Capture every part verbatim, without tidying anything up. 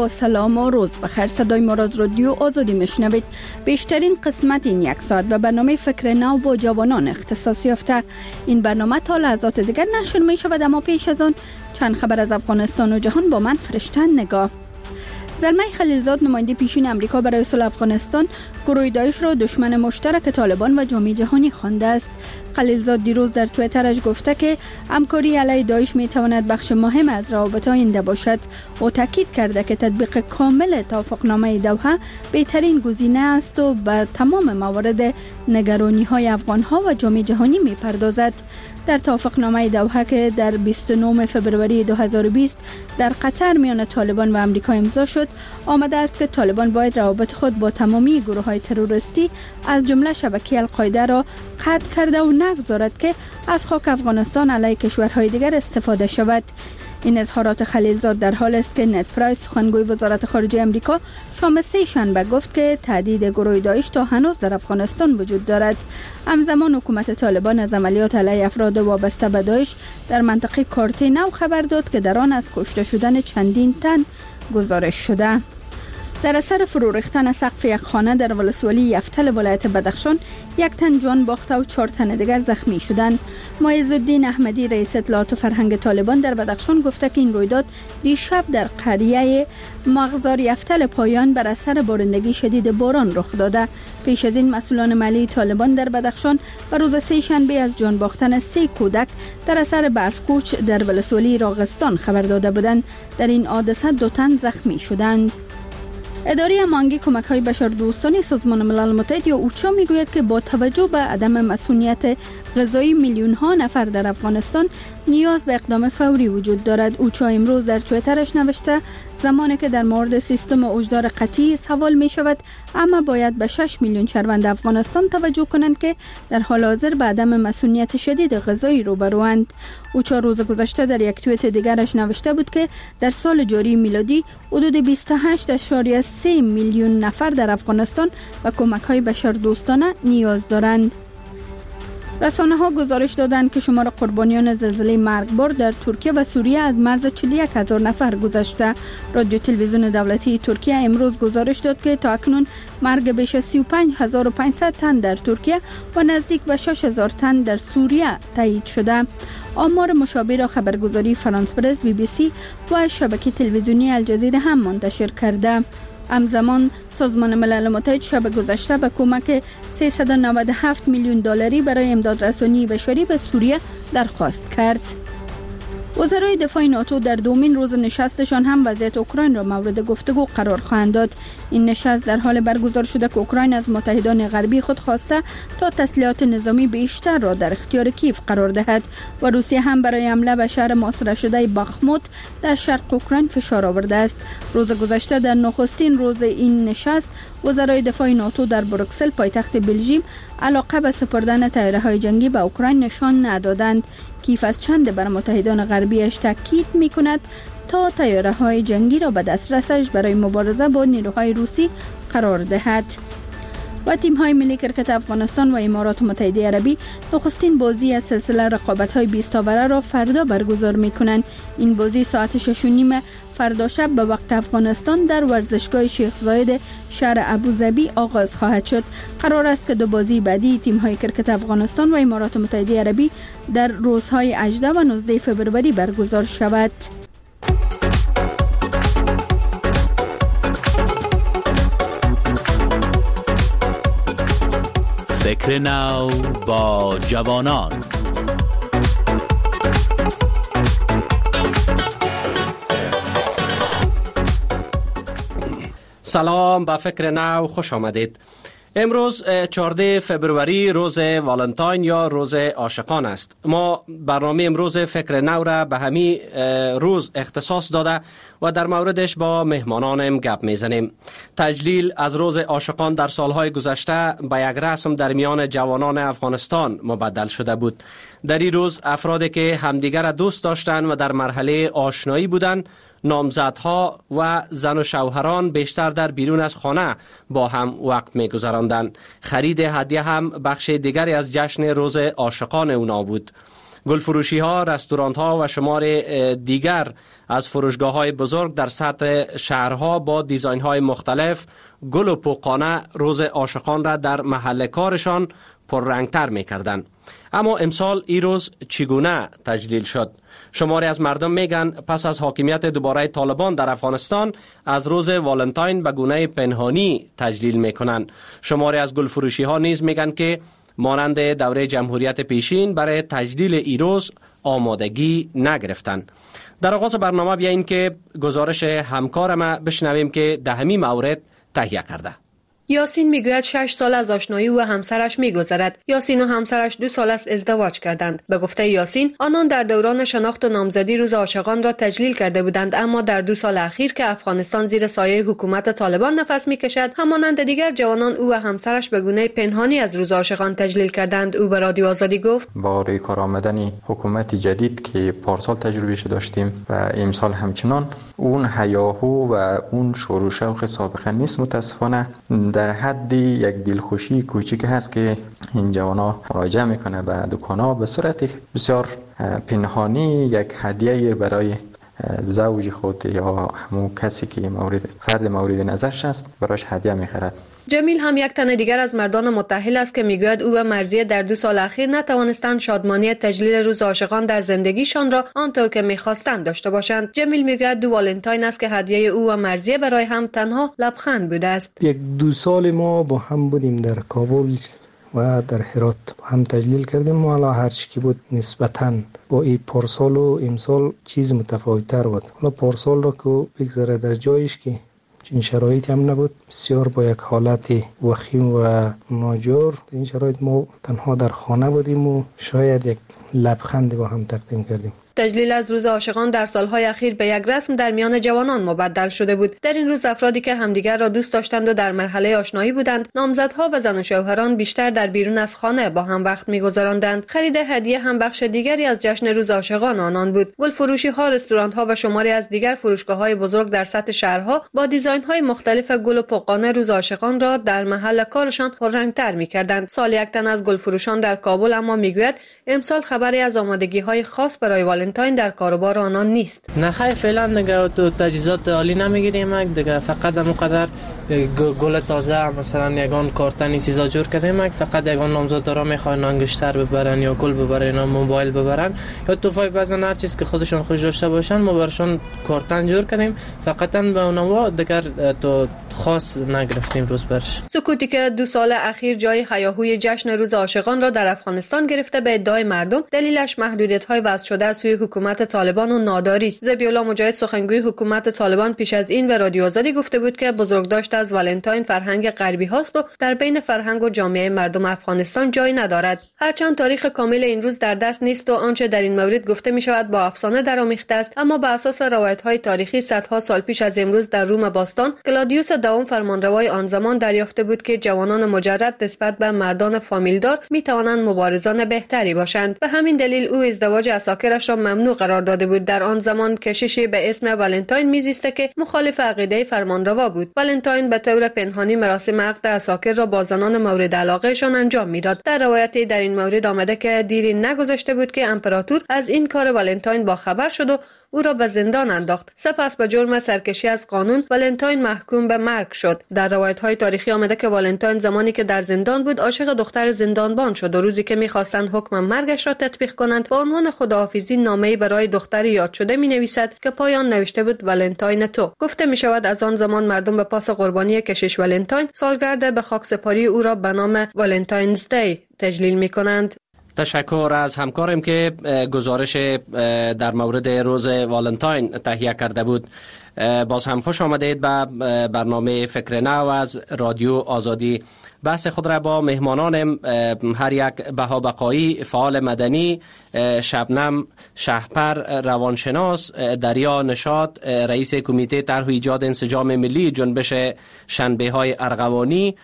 با سلام و روز بخیر. صدای ما را از رادیو آزادی میشنوید. بیشترین قسمت این یک ساعت به برنامه فکر نو با جوانان اختصاص یافته. این برنامه تا لحظات دیگر نشر می شود، اما پیش از آن چند خبر از افغانستان و جهان با من فرشته نگاه. زلمه خلیلزاد نماینده پیشین امریکا برای صلح افغانستان گروه داعش را دشمن مشترک طالبان و جامعه جهانی خوانده است. خلیلزاد دیروز در توییترش گفته که همکاری علیه داعش می تواند بخش مهم از روابط آینده باشد. او تاکید کرده که تطبیق کامل توافقنامه دوحه بهترین گزینه است و به تمام موارد نگرانی های افغان ها و جامعه جهانی می پردازد. در توافقنامه دوحه که در بیست و نهم فبروری دو هزار و بیست در قطر میان طالبان و امریکا امضا شد، آمده است که طالبان باید روابط خود با تمامی گروه های تروریستی از جمله شبکه القاعده را قطع کرده و نگذارد که از خاک افغانستان علیه کشورهای دیگر استفاده شود. این اظهارات خلیلزاد در حال است که نت پرایس سخنگوی وزارت خارجه امریکا شام سه شنبه گفت که تهدید گروه داعش تا هنوز در افغانستان وجود دارد. همزمان حکومت طالبان از عملیات علیه افراد وابسته به داعش در منطقه کارته نو خبر داد که در آن از کشته شدن چندین تن گزارش شده. در اثر فرو ریختن سقف یک خانه در ولسوالی یفتل ولایت بدخشان یک تن جان باخته و چهار تن دیگر زخمی شدند. معز الدین احمدی رئیس اطلاعات و فرهنگ طالبان در بدخشان گفته که این رویداد دیشب در قریه مغزار یفتل پایان بر اثر بارندگی شدید باران رخ داده. پیش از این مسئولان مالی طالبان در بدخشان بر روز سه شنبه از جان باختن سه کودک در اثر برفکوچ در ولسوالی راغستان خبر داده بودند. در این حادثه دو تن زخمی شدند. اداره هماهنگی کمک‌های بشردوستانه سازمان ملل متحد یا اوچا میگوید که با توجه به عدم مسئولیت غذایی میلیون‌ها نفر در افغانستان نیاز به اقدام فوری وجود دارد. اوچا امروز در توییترش نوشته زمانی که در مورد سیستم هشدار قطعی سوال می شود، اما باید به شش میلیون شهروند افغانستان توجه کنند که در حال حاضر به عدم مسئولیت شدید غذایی روبروند. اوچا روز گذشته در یک توییت دیگرش نوشته بود که در سال جاری میلادی حدود بیست و هشت اشاریه سه میلیون نفر در افغانستان به کمک‌های بشردوستانه نیاز دارند. رسانه ها گزارش دادند که شمار قربانیان زلزله مرگبار در ترکیه و سوریه از مرز چهل و یک هزار نفر گذشته. رادیو تلویزیون دولتی ترکیه امروز گزارش داد که تا اکنون مرگ بیش از سی و پنج هزار و پانصد تن در ترکیه و نزدیک به شش هزار تن در سوریه تایید شده. آمار مشابه را خبرگزاری فرانس پرس، بی بی سی و شبکه تلویزیونی الجزیره هم منتشر کرده. همزمان سازمان ملل متحد شب گذشته به کمک سیصد و نود و هفت میلیون دلاری برای امداد رسانی بشری به سوریه درخواست کرد. وزرای دفاع ناتو در دومین روز نشستشان هم وضعیت اوکراین را مورد گفتگو قرار خواهند داد. این نشست در حال برگزار شده که اوکراین از متحدان غربی خود خواسته تا تسلیحات نظامی بیشتر را در اختیار کیف قرار دهد و روسیه هم برای حمله به شهر محاصره شده باخموت در شرق اوکراین فشار آورده است. روز گذشته در نخستین روز این نشست وزرای دفاع ناتو در بروکسل پایتخت بلژیم علاقه به سپردن طیاره‌های جنگی به اوکراین نشان ندادند. کیف از چند بر متحدان غربیش تاکید می‌کند تا طیاره‌های جنگی را به دسترسش برای مبارزه با نیروهای روسی قرار دهد. و تیم‌های ملی کرکت افغانستان و امارات متحده عربی نخستین بازی از سلسله رقابت‌های بیست اوره را فردا برگزار می‌کنند. این بازی ساعت شش و نیم فردا شب به وقت افغانستان در ورزشگاه شیخ زاید شهر ابوظبی آغاز خواهد شد. قرار است که دو بازی بعدی تیم‌های کرکت افغانستان و امارات متحده عربی در روزهای هجده و نوزده فوریه برگزار شود. فکر نو با جوانان. سلام، به فکر نو خوش آمدید. امروز چهارده فبروری روز والنتاین یا روز عاشقان است. ما برنامه امروز فکر نو را به همین روز اختصاص داده و در موردش با مهمانانم گپ میزنیم. تجلیل از روز عاشقان در سالهای گذشته به یک رسم در میان جوانان افغانستان مبدل شده بود. در این روز افرادی که همدیگر دوست داشتند و در مرحله آشنایی بودند، نامزدها و زن و شوهران بیشتر در بیرون از خانه با هم وقت می گذراندند. خرید هدیه هم بخش دیگری از جشن روز عاشقان اونا بود. گلفروشی ها، رستوران ها و شمار دیگر از فروشگاه های بزرگ در سطح شهرها با دیزاین های مختلف گل و پوقانه روز عاشقان را در محل کارشان پررنگتر می کردند. اما امسال این روز چگونه تجلیل شد؟ شماری از مردم میگن پس از حاکمیت دوباره طالبان در افغانستان از روز والنتاین به گونه پنهانی تجلیل میکنند. شماری از گلفروشی ها نیز میگن که مانند دوره جمهوریت پیشین برای تجلیل این روز آمادگی نگرفتند. در آغاز برنامه بیاییم که گزارش همکارم بشنویم که دهمی مورد تهیه کرده. یاسین میگوید شش سال از آشنایی او و همسرش میگذرد. یاسین و همسرش دو سال است ازدواج کردند. به گفته یاسین، آنان در دوران شناخت و نامزدی روز عاشقان را تجلیل کرده بودند، اما در دو سال اخیر که افغانستان زیر سایه حکومت طالبان نفس میکشد، همانند دیگر جوانان او و همسرش به گونه پنهانی از روز عاشقان تجلیل کردند. او به رادیو آزادی گفت: با روی کار آمدن حکومت جدید که پارسال تجربهش داشتیم و امسال همچنان، اون هیاهو و اون شور و شوق سابقه نیست. متاسفانه در حد یک دلخوشی کوچیک هست که این جوانا مراجعه میکنه به دکانا به صورت بسیار پنهانی یک هدیه برای زوج خود یا همون کسی که مورد فرد مورد نظرش است براش هدیه میخرد. جمیل هم یک تن دیگر از مردان متأهل است که میگوید او و مرضیه در دو سال اخیر نتوانستند شادمانی تجلیل روز عاشقان در زندگیشان را آنطور که میخواستند داشته باشند. جمیل میگوید دو والنتاین است که هدیه او و مرضیه برای هم تنها لبخند بوده است. یک دو سال ما با هم بودیم در کابل و در هرات هم تجلیل کردیم. ما حالا هر چی که بود نسبتاً با این پارسال و امسال چیز متفاوت تر بود. حالا پارسال را که بگذاره در جایش که این شرایطی هم نبود، بسیار با یک حالت وخیم و ناجور. این شرایط ما تنها در خانه بودیم و شاید یک لبخند با هم تقدیم کردیم. تجلیل از روز عاشقان در سالهای اخیر به یک رسم در میان جوانان مبدل شده بود. در این روز افرادی که همدیگر را دوست داشتند و در مرحله آشنایی بودند، نامزدها و زن و شوهران بیشتر در بیرون از خانه با هم وقت می‌گذراندند. خرید هدیه هم بخش دیگری از جشن روز عاشقان آنان بود. گلفروشی ها، رستوران ها و شماری از دیگر فروشگاه های بزرگ در سطح شهرها با دیزاین های مختلف گل و پوقانه روز عاشقان را در محل کارشان پررنگتر می‌کردند. سال یک تن از گلفروشان در کابل اما میگوید امسال خبری از آمادگی های خاص برای والنتاین در کاروبار آنان نیست. نه خیر، فعلا دیگه تو تجهیزات عالی نمیگیریم دیگه، فقط همونقدر گل تازه مثلا یگان کارتنی چیزا جور کردیم، فقط یگان نامزدارا میخوان انگشتر ببرن یا گل ببرن یا موبایل ببرن یا توفای بزنن، هر چیز که خودشون خوش داشته باشن ما برشون کارتن جور کردیم، فقط به اونها دیگر تو خاص نگرفتیم روز برش. سکوتی که دو سال اخیر جای هیاهوی جشن روز عاشقان را در افغانستان گرفته به ادعای مردم، دلیلش محدودیت‌های وضع شده از سوی حکومت طالبان و ناداری است. ذبیح الله مجاهد سخنگوی حکومت طالبان پیش از این به رادیو آزادی گفته بود که بزرگداشت از والنتاین فرهنگ غربی هاست و در بین فرهنگ و جامعه مردم افغانستان جای ندارد. هرچند تاریخ کامل این روز در دست نیست و آنچه در این مورد گفته می شود با افسانه درآمیخته است، اما بر اساس روایت‌های تاریخی صدها سال پیش از امروز در روم باستان کلادیوس دوم فرمانروای آن زمان دریافته بود که جوانان مجرد نسبت به مردان فامیلدار می توانند مبارزان بهتری باشند. به همین دلیل او ازدواج عساکرش را ممنوع قرار داده بود. در آن زمان کشیشی به اسم والنتاین میزیسته که مخالف عقیده فرمانروا بود. والنتاین به طور پنهانی مراسم عقد عساکر را با زنان مورد علاقهشان انجام میداد. در روایتی در این مورد آمده که دیری نگذشته بود که امپراتور از این کار والنتاین با خبر شد و او را به زندان انداخت. سپس به جرم سرکشی از قانون والنتاین محکوم به مرگ شد. در روایت‌های تاریخی آمده که والنتاین زمانی که در زندان بود عاشق دختر زندانبان شد و روزی که می‌خواستند حکم مرگش را تطبیق کنند با عنوان خداحافظی نامه‌ای برای دختری یاد شده می‌نویسد که پایان نوشته بود والنتاین تو. گفته می‌شود از آن زمان مردم به پاس قربانی کشیش والنتاین سالگرد به خاکسپاری او را به نام والنتاینز دی تجلیل می‌کنند. تشکر از همکارم که گزارش در مورد روز والنتاین تهیه کرده بود. باز هم خوش آمدید به برنامه فکر نو از رادیو آزادی. بحث خود را با مهمانانم هر یک بهابقایی، فعال مدنی، شبنم شهپر، روانشناس، دریا نشاط، رئیس کمیته طرح و ایجاد انسجام ملی جنبش شنبه های ارغوانی،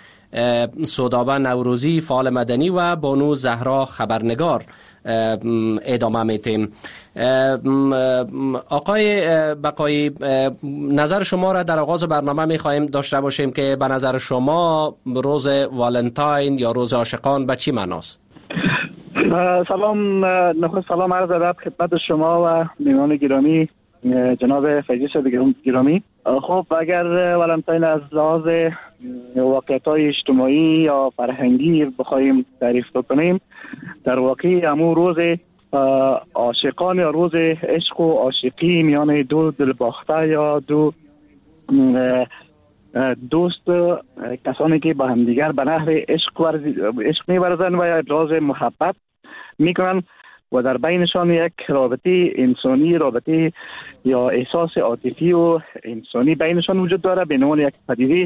سودابه نوروزی فعال مدنی و بانو زهرا خبرنگار ادامه میتیم. آقای بقایی، نظر شما را در آغاز برنامه میخواهیم داشته باشیم که به نظر شما روز والنتاین یا روز عاشقان به چی معناست؟ سلام، نخست سلام عرض ادب خدمت شما و میهمان گرامی جناب فیضی صاحب گرامی. خب اگر ولنتاین از لحاظ واقعیت‌های اجتماعی یا فرهنگی بخوایم تعریف بکنیم، در واقع همون روز عاشقان یا روز عشق و عاشقی میان دو دلباخته یا دو دوست، کسانی که با همدیگر به نحو عشق عشق می‌ورزند و ابراز محبت میکنن و در بینشان یک رابطه انسانی، رابطه یا احساس عاطفی و انسانی بینشان وجود داره به عنوان یک پدیده.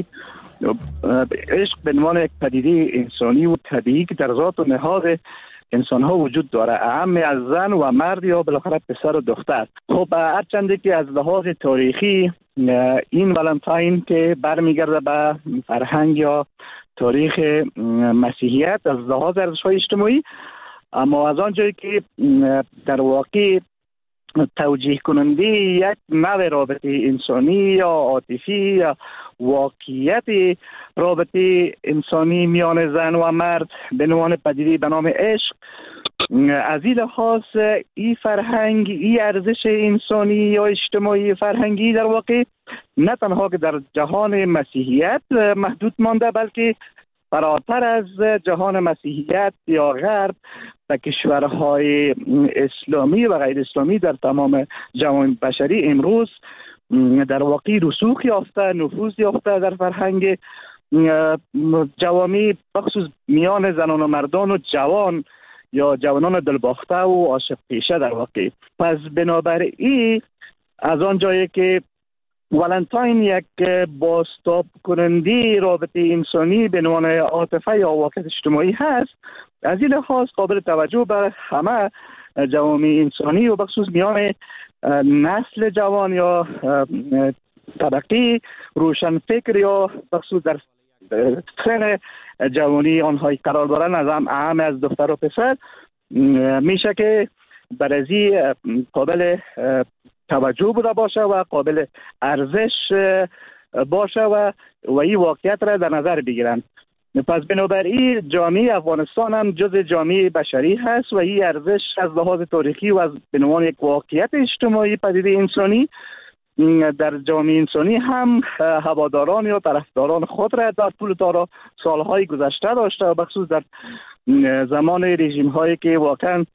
عشق به عنوان یک پدیده انسانی و طبیعی که در ذات و نهاد انسان ها وجود داره، اهم از زن و مرد یا بالاخره پسر و دختر. خب هرچند که از لحاظ تاریخی این ولنتاین که برمیگرده به فرهنگ یا تاریخ مسیحیت از لحاظ ارزش‌های اجتماعی، اما از آنجایی که در واقع توجیه کننده یک نوع رابطه انسانی یا عاطفی یا واقعیت رابطه انسانی میان زن و مرد به عنوان پدیده به نام عشق، از این لحاظ این فرهنگ، این ارزش انسانی یا اجتماعی فرهنگی در واقع نه تنها که در جهان مسیحیت محدود مانده، بلکه فراتر از جهان مسیحیت یا غرب و کشورهای اسلامی و غیر اسلامی در تمام جهان بشری امروز در واقع رسوخ یافته، نفوذ یافته در فرهنگ جوامع، بخصوص میان زنان و مردان و جوان یا جوانان دلباخته و عاشق پیشه در واقع. پس بنابراین از آن جایی که ولنتاین یک بازتاب کننده رابطه انسانی به عنوان عاطفه یا واقعیت اجتماعی هست، از این لحاظ قابل توجه به همه جوامع انسانی و بخصوص میان نسل جوان یا طبقه روشنفکر یا بخصوص در سن جوانی آنهایی قرار دارن، از هم اهم از دختر و پسر، میشه که برازی قابل توجه بوده باشه و قابل ارزش باشه و و این واقعیت را در نظر بگیرن. پس بنابراین جامعه افغانستان هم جز جامعه بشری هست و این ارزش از لحاظ تاریخی و از به عنوان یک واقعیت اجتماعی پدیده انسانی در جامعه انسانی هم هواداران یا طرفداران خود را در طول تارا سالهای گذشته داشته و بخصوص در زمان رژیم هایی که واقعا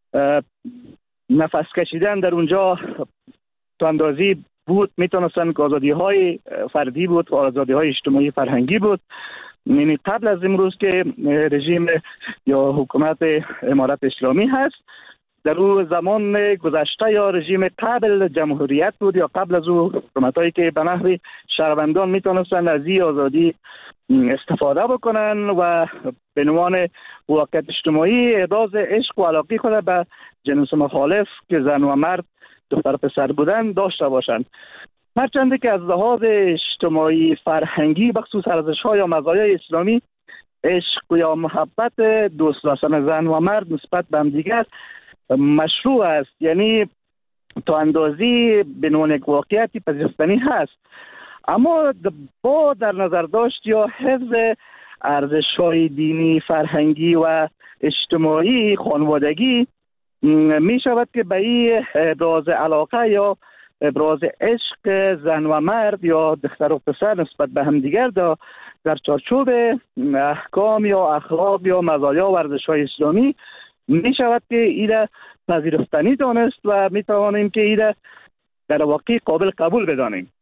نفس کشیدن در اونجا تو اندازی بود، میتونستن که آزادی های فردی بود و آزادی های اجتماعی فرهنگی بود. یعنی قبل از امروز که رژیم یا حکومت امارت اسلامی هست، در او زمان گذشته یا رژیم قبل جمهوریت بود یا قبل از او حکومت هایی که به نحو شهروندان میتونستن از این آزادی استفاده بکنن و به عنوان واقعیت اجتماعی ابراز عشق و علاقه خود به جنس مخالف که زن و مرد دختر پسر بودن داشته باشند. هرچند که از لحاظ اجتماعی فرهنگی بخصوص ارزش‌ها یا مزایای اسلامی عشق یا محبت دوست داشتن زن و مرد نسبت به هم دیگر مشروع است، یعنی تا اندازی به عنوان یک واقعیتی پذیرفتنی هست، اما با در نظر داشت یا حفظ ارزش‌های دینی، فرهنگی و اجتماعی خانوادگی می شود که به این ابراز علاقه یا ابراز عشق زن و مرد یا دختر و پسر نسبت به همدیگر در در چارچوب احکام یا اخلاق یا مزایا و ارزش‌های اسلامی می شود که این پذیرفتنی دانست و می توانیم که این در واقع قابل قبول بدانیم.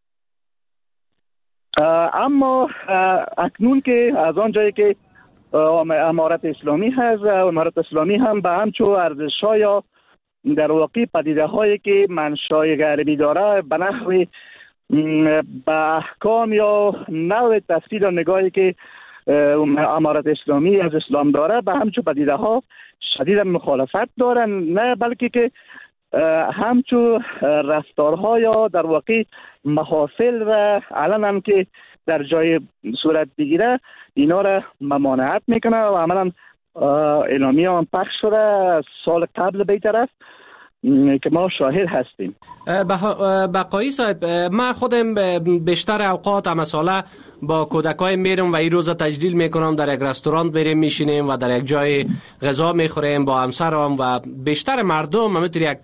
اما اکنون که از آن جایی که امارت اسلامی هست، امارت اسلامی هم به همچو ارزش‌ها یا در واقع پدیده هایی که منشأ غربی داره به نحو به احکام یا نوع تفسیر و نگاهی که امارت اسلامی از اسلام داره به همچو پدیده ها شدید مخالفت دارن، نه بلکه که همچو رفتارها یا در واقع محافل و علنا که در جای صورت بگیره اینا را ممانعت میکنه و عملا اعلامیه هم پخش شده سال قبل به طرف که ما شاهد هستیم. بقایی صاحب، من خودم بیشتر اوقات مساله با کودکای میرم و این روز تجلیل میکنم، در یک رستوران بریم میشینیم و در یک جای غذا میخوریم با همسرم و بیشتر مردم همینطور یک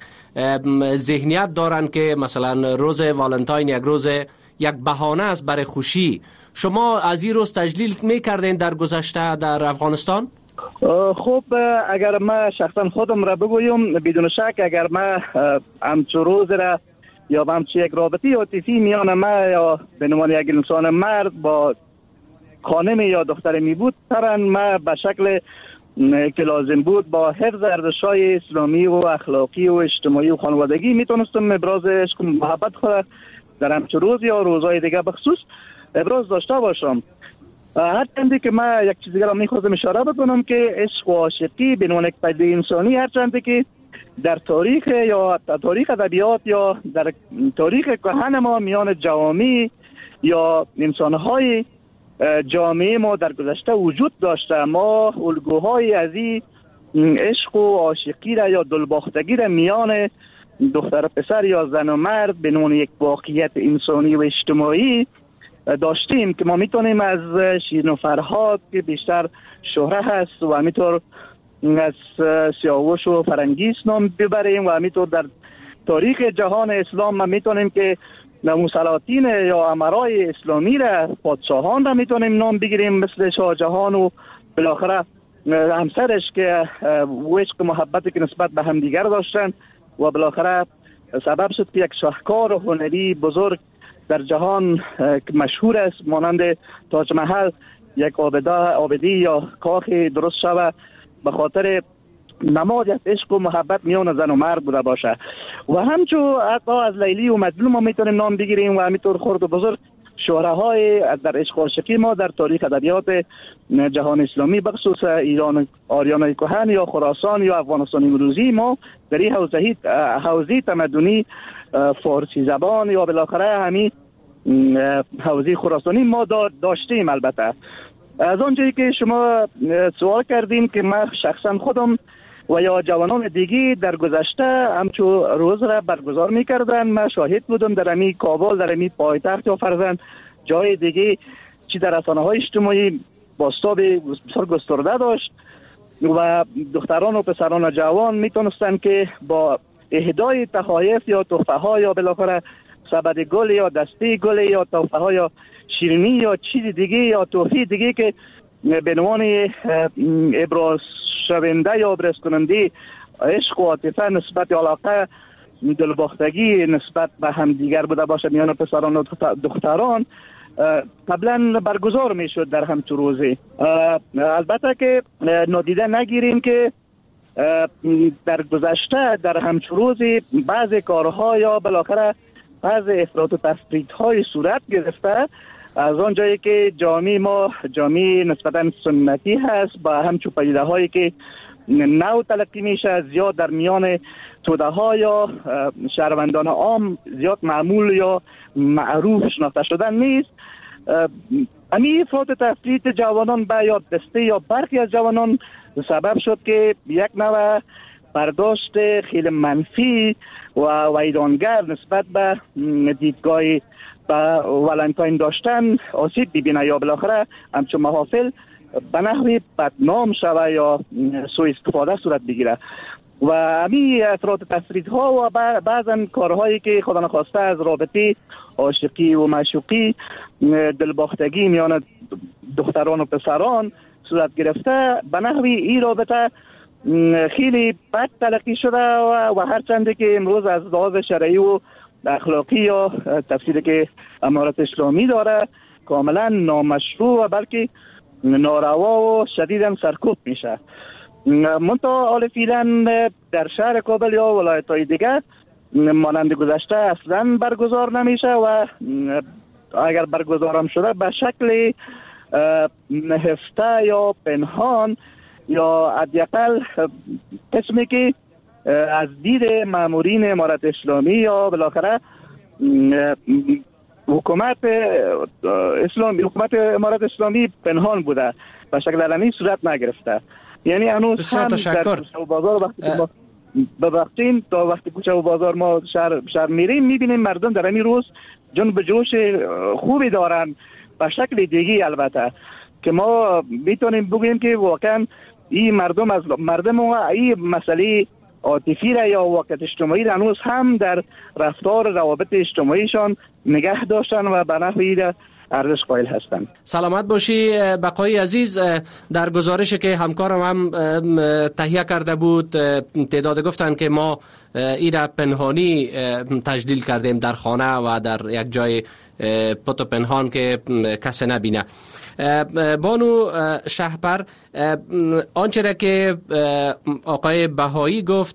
ذهنیت دارن که مثلا روز والنتاین یک روز یک بهانه است برای خوشی. شما از این روز تجلیل میکردین در گذشته در افغانستان؟ خب اگر ما شخصا خودم را بگویم، بدون شک اگر ما همچو روز را یا همچو یک رابطه عاطفی میان ما یا به عنوان یک انسان مرد با خانم یا دختر می بود، طبعا ما به شکل که لازم بود با حفظ ارزش‌های اسلامی و اخلاقی و اجتماعی و خانوادگی میتونستم ابراز عشق و محبت خود در همچو روز یا روزهای دیگه بخصوص ابراز داشته باشم. هرچندی که من یک چیز دیگر را میخواستم اشاره بکنم که عشق و عاشقی به عنوان یک پدیده انسانی، هرچندی که در تاریخ یا تاریخ ادبیات یا در تاریخ کهن ما میان جوامع یا انسانهای جامعه ما در گذشته وجود داشته، ما الگوهای از این عشق و عاشقی را یا دلباختگی را میان دختر و پسر یا زن و مرد به عنوان یک واقعیت انسانی و اجتماعی داشتیم که ما میتونیم از شیرین و فرهاد که بیشتر شهره هست و همینطور از سیاوش و فرنگیس نام ببریم و همینطور در تاریخ جهان اسلام ما میتونیم که مسلاطین یا امرای اسلامی را، پادشاهان را میتونیم نام بگیریم مثل شاه جهان و بالاخره همسرش که عشق محبتی که نسبت به همدیگر داشتن و بالاخره سبب شد که یک شاهکار و هنری بزرگ در جهان مشهور است مانند تاج محل یک آبده آبدی یا کاخ درست شود به خاطر نماد از عشق و محبت میان زن و مرد بوده باشه. و همچو حتی از لیلی و مجنون ما میتونیم نام بگیریم و همینطور خرد و بزرگ شهره های در عشق و عاشقی ما در تاریخ ادبیات جهان اسلامی بخصوص ایران آریان کهن یا خراسان یا افغانستان امروزی ما در این حوزه حوزه تمدنی فارسی زبان یا بالاخره همین حوزه خراسانی ما داشتیم. البته از آنجایی که شما سوال کردیم که من شخصا خودم و یا جوانان دیگی در گذشته همچو روز را برگزار میکردن، من شاهد بودم در امی کابل، در امی پایتخت یا فرزند جای دیگه چی در رسانه های اجتماعی بازتاب بسیار گسترده داشت و دختران و پسران و جوان میتونستن که با اهدای تحایف یا تحفه ها یا بالاخره سبد گل یا دسته گل یا تحفه ها یا شیرینی یا چیز دیگه یا تحفه دیگه که به عنوان ابراز شونده یا ابراز کننده عشق و عاطفه نسبت علاقه دلباختگی نسبت به هم دیگر بوده باشه میان پسران و دختران قبلا برگزار میشد در همچون روزی. البته که نادیده نگیریم که در گذشته در همچون روزی بعضی کارها یا بالاخره بعضی افراط و تفریط‌های صورت گرفته از آن جایی که جامعه ما جامعه نسبتاً سنتی هست با همچون پدیده هایی که نو تلقی میشه زیاد در میان توده ها یا شهروندان عام زیاد معمول یا معروف شناخته شدن نیست. همین افراط و تفریط جوانان به یا دسته یا برخی از جوانان سبب شد که یک نوع برداشت خیلی منفی و ویرانگر نسبت به دیدگاه به والنتاین داشتن آسیب ببینه یا بالاخره همچون محافل به نحوی بدنام شوه یا سوء استفاده صورت بگیره و همین افراط تفریط ها و بعضا کارهایی که خدا نخواسته از رابطه عاشقی و معشوقی دلباختگی میان دختران و پسران صورت گرفته به نحوی این رابطه خیلی بد تلقی شده و, و هرچنده که امروز از لحاظ شرعی و اخلاقی یا تفسیری که امارت اسلامی داره کاملا نامشروع و بلکه ناروا و شدیداً سرکوب میشه. منتها حال فعلا در شهر کابل یا ولایت‌های دیگه مانند گذشته اصلا برگزار نمیشه و اگر برگزار هم شده به شکل نهفته یا پنهان یا حداقل قسمی که از دید مامورین امارت اسلامی یا بالاخره حکومت اسلامی حکومت امارت اسلامی پنهان بوده به شکل علنی صورت نگرفته. یعنی هنوز هم در بازار وقتی که ما ببخشین تا وقتی کوچه و بازار ما شهر, شهر میریم میبینیم مردم در همین روز جنب جوش خوبی دارن به شکل دیگی، البته که ما میتونیم بگیم که واقعا این مردم از مردم و این مسئله عاطفی را یا واقعیت اجتماعی را هنوز هم در رفتار روابط اجتماعیشان نگه داشتن و به نحوی را ارزش قائل هستند. سلامت باشی بقای عزیز. در گزارشی که همکارم هم تهیه کرده بود تعداد گفتن که ما ایره پنهانی تجلیل کردیم در خانه و در یک جای پت و پنهان که کسی نبینه. بانو شهپر، آنچه را که آقای بهایی گفت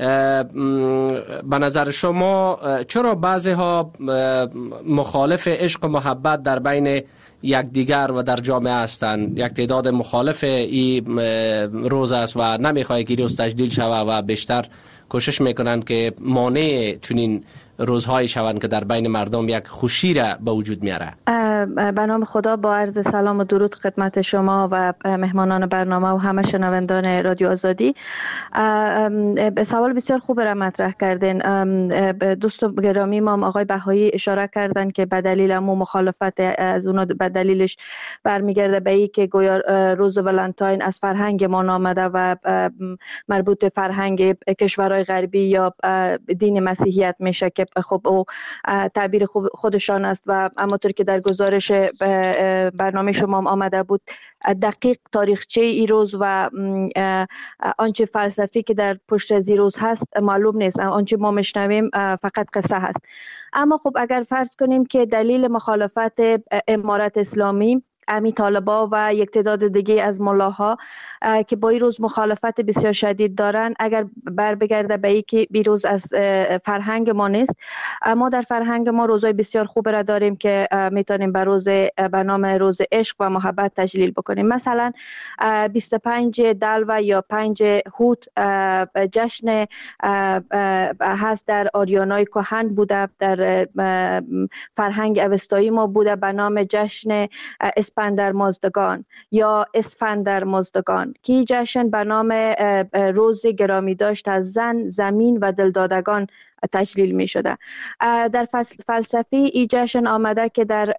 به نظر شما چرا بعضی ها مخالف عشق و محبت در بین یکدیگر و در جامعه هستند؟ یک تعداد مخالف این روز است و نمیخواد که روز تجلیل شود و بیشتر کوشش میکنند که مانع چنین روزهایی شوند که در بین مردم یک خوشی را به وجود میاره. به نام خدا، با عرض سلام و درود خدمت شما و مهمانان برنامه و همه شنوندان رادیو آزادی. سوال بسیار خوب را مطرح کردین. دوست گرامی ما آقای بهایی اشاره کردن که به دلیل مو مخالفت از اونا به دلیلش برمیگرده به این که گویا روز ولنتاین از فرهنگ ما آمده و مربوط فرهنگ کشورهای غربی یا دین مسیحیت میشه که خب او تعبیر خودشان است و همونطور که در گزارش برنامه شما آمده بود دقیق تاریخچه این روز و آنچه فلسفی که در پشت از این روز هست معلوم نیست. آنچه ما میشنویم فقط قصه هست. اما خب اگر فرض کنیم که دلیل مخالفت امارت اسلامی، امی طالبا و یک تعداد دیگه از ملاها که با این روز مخالفت بسیار شدید دارن، اگر بر بگرده به این که بیروز از فرهنگ ما نیست، ما در فرهنگ ما روزای بسیار خوب را داریم که میتونیم به روز به نام روز عشق و محبت تجلیل بکنیم. مثلا بیست و پنج دلو یا پنج هوت جشن هست در آریانای کهن بوده، در فرهنگ اوستایی ما بوده به نام جشن اسفندر مازدگان یا اسفندر مازدگان که جشن به نام روز گرامی داشت از زن، زمین و دلدادگان تجلیل می شده. در فلسفه این جشن آمده که در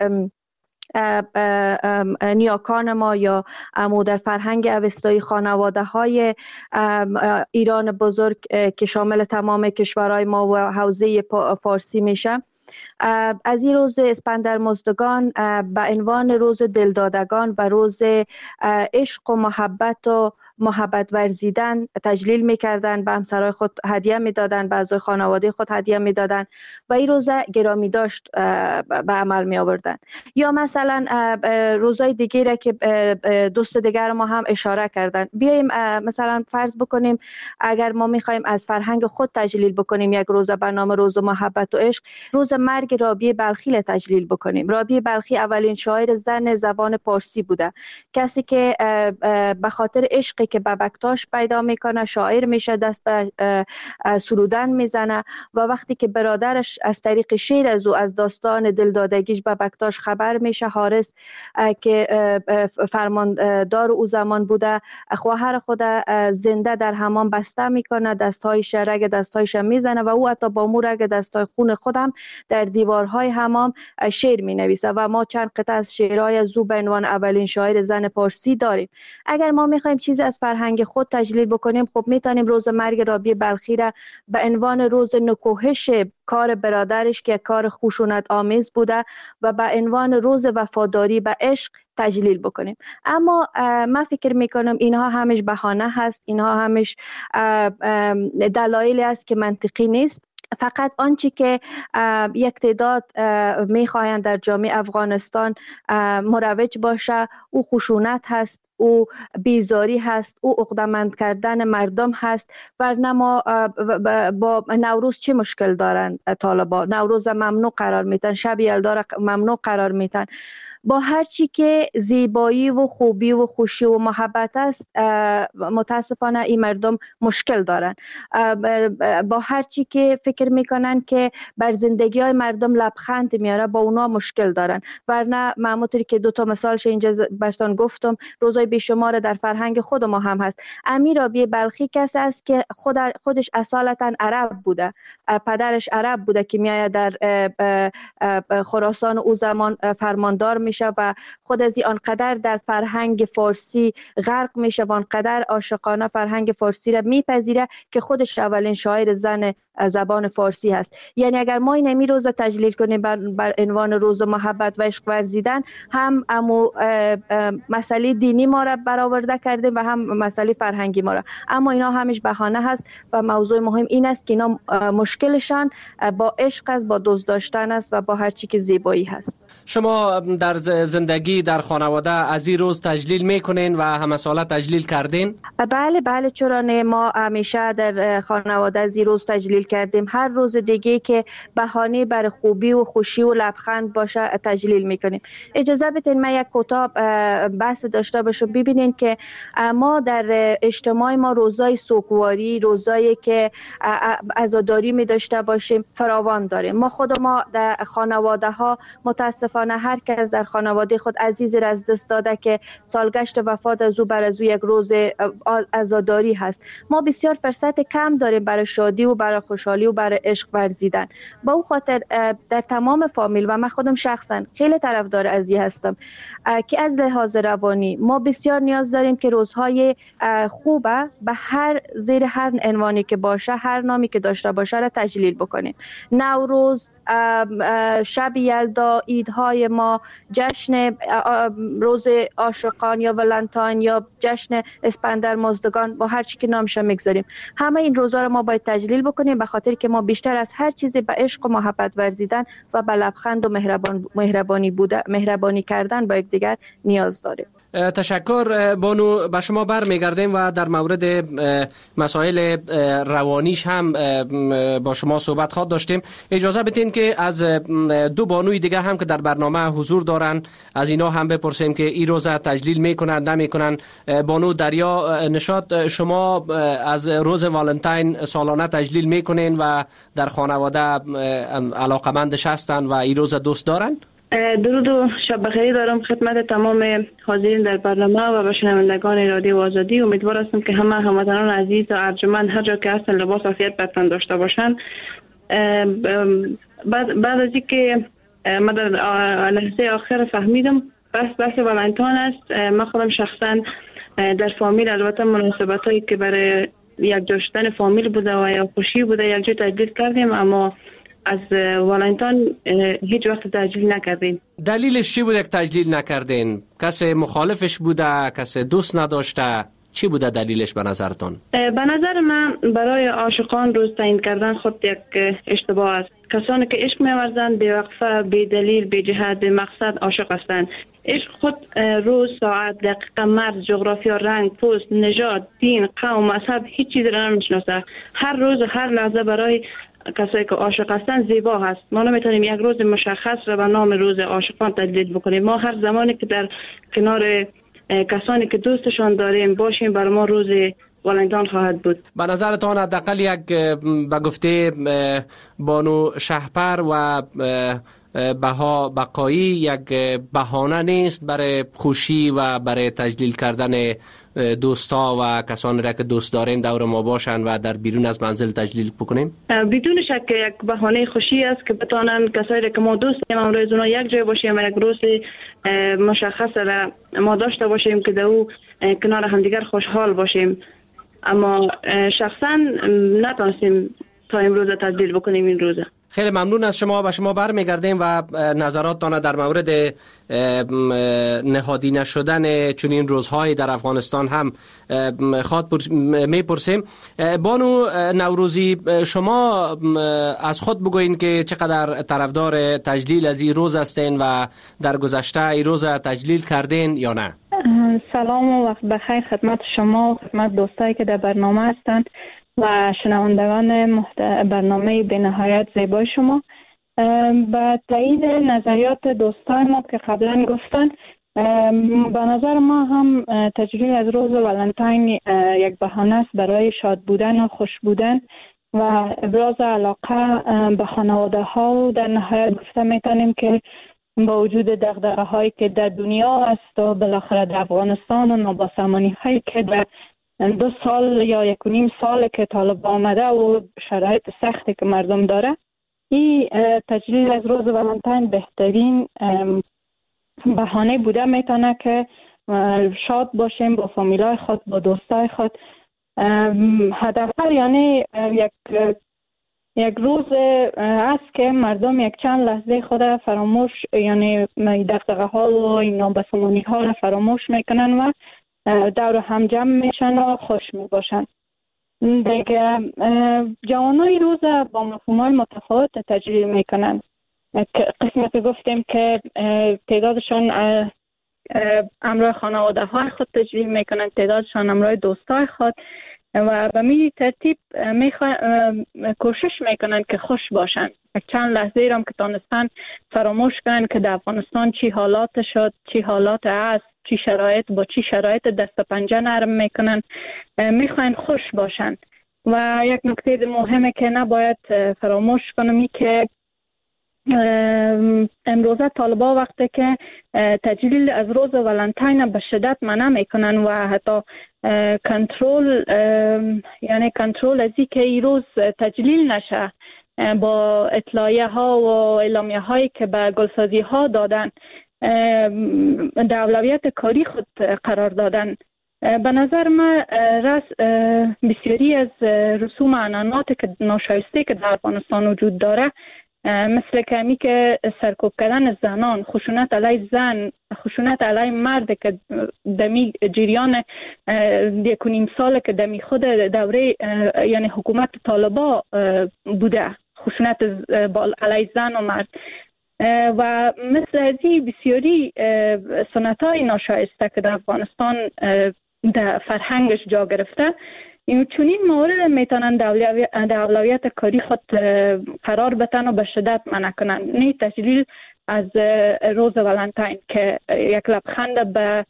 نیاکان ما یا امو در فرهنگ اوستایی خانواده های ایران بزرگ که شامل تمام کشورهای ما و حوزه فارسی میشه، از این روز اسفندر مازدگان به عنوان روز دلدادگان و روز عشق و محبت و محبت ورزیدن تجلیل میکردن، به همسرای خود هدیه میدادن، به اعضای خانواده خود هدیه میدادن و این روز گرامی داشت به عمل می آوردن. یا مثلا روزهای دیگه را که دوست دیگر ما هم اشاره کردن، بیاییم مثلا فرض بکنیم اگر ما میخوایم از فرهنگ خود تجلیل بکنیم یک روز به نام روز محبت و عشق، روز مرگ رابعه بلخی تجلیل بکنیم. رابعه بلخی اولین شاعر زن زبان پارسی بوده، کسی که به خاطر عشق که به بکتاش پیدا میکنه شاعر میشه، دست به سرودن میزنه و وقتی که برادرش از طریق شعر از او از داستان دلدادگیش به بکتاش خبر میشه، حارس که فرماندار او زمان بوده خواهر خود زنده در حمام بسته میکنه، دستایش رگ دستایش میزنه و او حتی با مو رگ دستای خون خودم در دیوارهای حمام شعر مینویسه و ما چند قطعه از شعرهای از او به عنوان اولین شاعر زن پارسی داریم. اگر ما میخوایم چیزی از فرهنگ خود تجلیل بکنیم، خب میتونیم روز مرگ رابعه بلخی را به عنوان روز نکوهش کار برادرش که کار خشونت آمیز بوده و به عنوان روز وفاداری به عشق تجلیل بکنیم. اما من فکر میکنم اینها همش بهانه هست، اینها همش دلایلی است که منطقی نیست. فقط آنچه که یک تعداد میخواهند در جامعه افغانستان مروج باشه او خشونت هست، او بیزاری هست، او عقده‌مند کردن مردم هست. ورنه ما با نوروز چه مشکل دارند؟ طالبان نوروز ممنوع قرار میتن، شب یلدا ممنوع قرار میتن با هر چی که زیبایی و خوبی و خوشی و محبت است، متاسفانه این مردم مشکل دارن. با هر چی که فکر میکنن که بر زندگی های مردم لبخند میاره، با اونا مشکل دارن. ورنه معمولی که دو تا مثالش اینجا براتون گفتم، روزای بیشمار در فرهنگ خود ما هم هست. امیر رابعه بلخی کسی است که خود خودش اصالتا عرب بوده، پدرش عرب بوده که میآید در خراسان او زمان فرماندار میشه و خود از این آنقدر در فرهنگ فارسی غرق میشه و آنقدر عاشقانه فرهنگ فارسی را میپذیره که خودش اولین شاعر زن زبان فارسی هست. یعنی اگر ما این امی روز تجلیل کنیم بر, بر عنوان روز محبت و عشق ورزیدن، هم امو مسئله دینی ما را برآورده کردیم و هم مسئله فرهنگی ما را، اما اینا همش بهانه هست و موضوع مهم این است که اینا مشکلشان با عشق است، با دوست داشتن است و با هر چی که زیبایی هست. شما در زندگی در خانواده از این روز تجلیل میکنین و همه ساله تجلیل کردین؟ بله بله، چرا نه، ما همیشه در خانواده از این روز تجلیل کردیم. هر روز دیگه که بهانه بر خوبی و خوشی و لبخند باشه تجلیل میکنیم. اجازه بدین من یک کتاب بحث داشته باشم. ببینین که ما در اجتماع ما روزای سوگواری، روزایی که عزاداری می داشته باشیم فراوان داریم. ما خود ما در خانواده ها متاسفانه هر کس در خانواده خود عزیز را از دست داده که سالگشت وفات از او بر از او یک روز عزاداری هست. ما بسیار فرصت کم داریم برای شادی و برای خوشحالی و برای عشق ورزیدن. با او خاطر در تمام فامیل و من خودم شخصا خیلی طرفدار از این هستم که از لحاظ روانی ما بسیار نیاز داریم که روزهای خوبه به هر زیر هر عنوانی که باشه، هر نامی که داشته باشه را تجلیل بکنیم. نوروز، شب یلدا، عیدهای ما، جشن روز عاشقان یا ولنتاین یا جشن اسپندر مزدگان، با هر چی که نامش میگذاریم، همه این روزا رو ما باید تجلیل بکنیم، به خاطر که ما بیشتر از هر چیزی به عشق و محبت ورزیدن و به لبخند و مهربان مهربانی بوده مهربانی کردن با یکدیگر نیاز داریم. تشکر بانو. به شما برمیگردیم و در مورد مسائل روانیش هم با شما صحبت خواهد داشتیم. اجازه بدین که از دو بانوی دیگه هم که در برنامه حضور دارن از اینا هم بپرسیم که این روز تجلیل میکنن نمیکنن. بانو دریا نشاط، شما از روز والنتاین سالانه تجلیل میکنین و در خانواده علاقمندش هستن و این روز دوست دارن؟ درود و شب بخیر دارم خدمت تمام حاضرین در برنامه و به شنوندگان رادیو آزادی. امیدوار هستم که همه هموطنان عزیز و ارجمند هر جا که هستن لباس عافیت به تن داشته باشن. بعد بعد از اینکه من در لحظه آخر فهمیدم بس بحث والنتاین است، من خودم شخصا در فامیل البته مناسبتایی که برای یک جا شدن فامیل بوده و یا خوشی بوده یک جا تجلیل کردیم، اما از والنتاین هیچ وقت تجلیل نکردین. دلیلش چی بوده که تجلیل نکردین؟ کسی مخالفش بوده؟ کسی دوست نداشته؟ چی بوده دلیلش به نظرتون؟ به نظر من برای عاشقان روز تعیین کردن خود یک اشتباه است. کسانی که عشق می‌ورزند به وقفه، به دلیل، به جهت، به مقصد عاشق هستند. عشق خود روز، ساعت، دقیقه، مرز، جغرافیا، رنگ، پوست، نژاد، دین، قوم، مذهب هیچ چیزی را نمی‌شناسه. هر روز و هر لحظه برای کسایی که عاشق هستن زیبا هست. ما نمیتونیم یک روز مشخص را به نام روز عاشقان تجلیل بکنیم. ما هر زمانی که در کنار کسانی که دوستشان داریم باشیم بر ما روز والنتاین خواهد بود. به نظرتان حداقل یک به گفته بانو شهپر و بها بقایی یک بهانه نیست برای خوشی و برای تجلیل کردن دوستا و کسانی را که دوست داریم دور ما باشن و در بیرون از منزل تجلیل بکنیم؟ بدون شک یک بهانه خوشی است که بتانن کسایی که ما دوست داریم امروز اونا یک جای باشیم و یک روز مشخص را ما داشته باشیم که در او کنار همدیگر خوشحال باشیم. اما شخصا نتونستیم تا امروز تجلیل بکنیم این روزه. خیلی ممنون از شما. به شما برمیگردیم و نظراتتان در مورد نهادی نشدن چنین روزهای در افغانستان هم خواهد میپرسیم. بانو نوروزی، شما از خود بگوین که چقدر طرفدار تجلیل از این روز هستین و در گذشته این روز تجلیل کردین یا نه؟ سلام و وقت بخیر خدمت شما و خدمت دوستایی که در برنامه هستند و شنوندگان برنامه به نهایت زیبای شما. به تایید نظریات دوستای ما که قبلا گفتن، به نظر ما هم تجلیل از روز ولنتاین یک بهانه است برای شاد بودن و خوش بودن و ابراز علاقه به خانواده ها و در نهایت گفته میتونیم که با وجود دغدغه هایی که در دنیا است و بالاخره در افغانستان و نابسامانی هایی که در دو سال یا یک و نیم سال که طالب آمده و شرایط سختی که مردم داره، این تجلیل از روز ولنتاین بهترین بهانه بوده میتونه که شاد باشیم با فامیلای خود، با دوستای خود. حداقل یعنی یک یک روز است که مردم یک چند لحظه خود فراموش، یعنی دغدغه ها و نابسامانی ها را فراموش میکنن و دور هم جمع میشن و خوش میباشن. دیگه جوانای روز با مفهوم‌های متفاوت تجلیل میکنن. قسمی که گفتیم که تعدادشان همراه خانواده های خود تجلیل میکنن، تعدادشان همراه دوستای خود و به می ترتیب میخوا... کوشش میکنن که خوش باشن. یک چند لحظه را که تانستن فراموش کنن که در افغانستان چی حالات شد، چی حالات است، چی شرایط، با چی شرایط دست پنجه نرم میکنن، میخواین خوش باشن. و یک نکته مهمه که نباید فراموش کنم که امروزه طالبا وقتی که تجلیل از روز ولنتاین به شدت منع میکنن و حتی کنترل، یعنی کنترل از این که این روز تجلیل نشه با اطلاعیه ها و اعلامیه هایی که به گلسازی ها دادن در اولویت کاری خود قرار دادن. به نظر من رس بسیاری از رسوم عنعنات که ناشایسته که در افغانستان وجود داره، مثل کمی که سرکوب کردن زنان، خشونت علیه زن، خشونت علیه مرد که دمی جریان یک و نیم سال که دمی خود دوره یعنی حکومت طالبا بوده، خشونت علیه زن و مرد و مثل ازی بسیاری سنت های ناشایسته که در افغانستان در فرهنگش جا گرفته، این چونین مورد میتونن در اولویت کاری خود قرار بدن و به شدت منع کنن. نه تجلیل از روز ولنتاین که یک لبخند به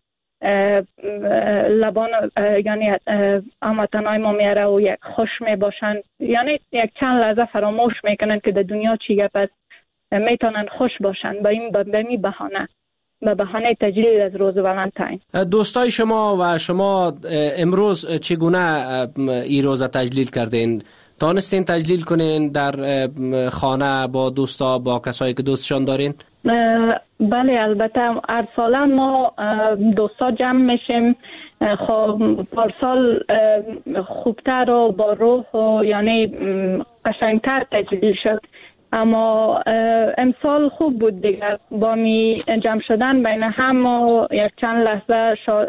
لبان یعنی هموطنای ما میاره و یک خوش میباشن، یعنی یک چند لحظه فراموش میکنن که در دنیا چی گپ است، میتونن خوش باشن با این به بهانه به بهانه تجلیل از روز ولنتاین. دوستای شما و شما امروز چگونه این روز تجلیل کردین؟ تانستین تجلیل کنین در خانه با دوستا، با کسایی که دوستشان دارین؟ بله البته هر ساله ما دوستا جمع میشیم. خب پارسال خوبتر و با روح و یعنی قشنگتر تجلیل شد، اما امسال خوب بود دیگر. با می جمع شدن بین هم و یک چند لحظه شاد,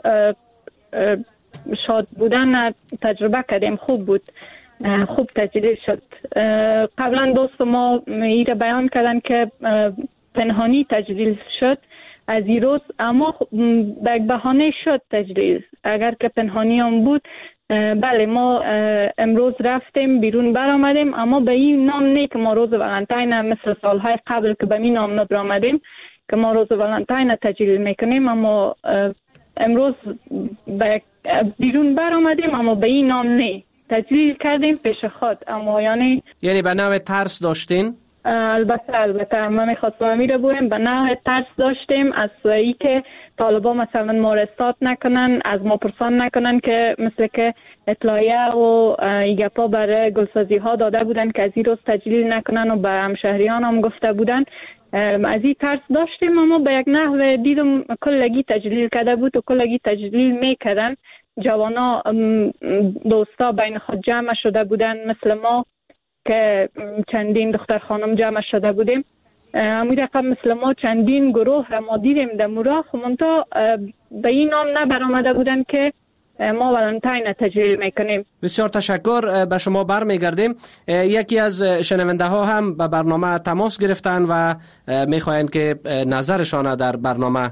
شاد بودن تجربه کردیم. خوب بود، خوب تجلیل شد. قبلا دوست ما ایره بیان کردن که پنهانی تجلیل شد از این روز، اما به بهانه شد تجلیل. اگر که پنهانی هم بود، بله ما امروز رفتیم بیرون برآمدیم، اما به این نام نه که ما روز ولنتاین مثل سالهای قبل که به این نام نبرآمدیم که ما روز ولنتاین تجلیل میکنیم، اما امروز بیرون برآمدیم اما به این نام نه، تجلیل کردیم پیش خود. اما یعنی یعنی به نوع ترس داشتین؟ البته البته ما میخواستم امیره بویم به نوع ترس داشتیم از ای که طالبا مثلا ما رستات نکنن، از ما پرسان نکنن که مثل که اطلاعیه و ایگپا برای گلسازی ها داده بودن که از این روز تجلیل نکنن و به همشهریان هم گفته بودن. از این ترس داشتیم، اما به یک نحو دیدم کلگی تجلیل کرده بود و کلگی تجلیل میکردن. جوانا دوستا بین خود جمع شده بودن مثل ما که چندین دختر خانم جمع شده بودیم. امی رقم مثل ما چندین گروه را ما دیدیم در مورا، خمونتا به این نام نبرآمده بودن که ما ولنتاین تجلیل میکنیم. بسیار تشکر. به شما برمیگردیم. یکی از شنونده ها هم به برنامه تماس گرفتن و میخواین که نظرشان در برنامه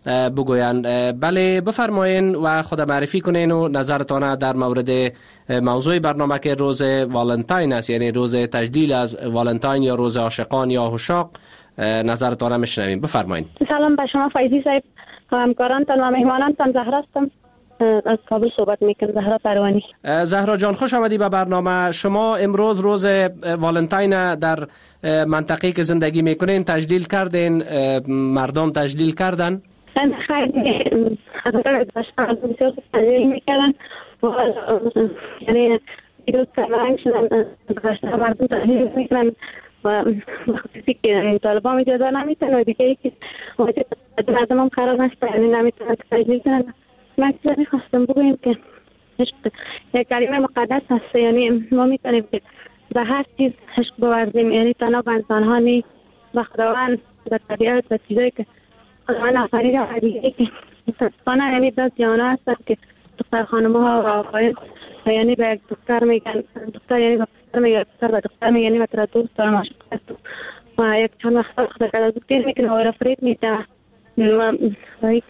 بگویند. بله بفرمایین و خود معرفی کنین و نظرتان در مورد موضوع برنامه که روز والنتاین است، یعنی روز تجلیل از والنتاین یا روز عاشقان یا عشاق، نظرتان میشنویم. بفرمایین. سلام به شما فایزی صاحب، همکارانتان و مهمانانتان. زهرا هستم، از کابل صحبت میکنم. زهرا پروانی. زهرا جان خوش آمدی به برنامه. شما امروز روز والنتاین در منطقه‌ای که زندگی میکنین تجلیل کردین؟ مردم تجلیل کردن؟ خیلی حضرت باشن بسیار تجلیل میکردن و یعنی دیروز سرمنگ شدن باشن مردم تجلیل میکنن و وقتی که طالبان اجازه نمیتن و دیگه ای که مردم هم قرار نشده یعنی نمیتونن تجلیل کنن. من چیزا میخواستم بگویم که یک کلمه مقدس هست، یعنی ما میتونیم که به هر چیز عشق بورزیم، یعنی تنها به انسان ها نیست، به خداوند، به طبیعت، به چیزایی که خداوند آفریده و دیگه که متاسفانه یعنی دست جانا هستن که دختر خانم ها و آقایان یعنی به یک دختر میگن، دختر یعنی به دختر میگن، دختر به دختر میگن یعنی مثلا دوست دارم عاشق هستم و یک چند وقت خدا کده دکتر میکنه و رفرید میده و یک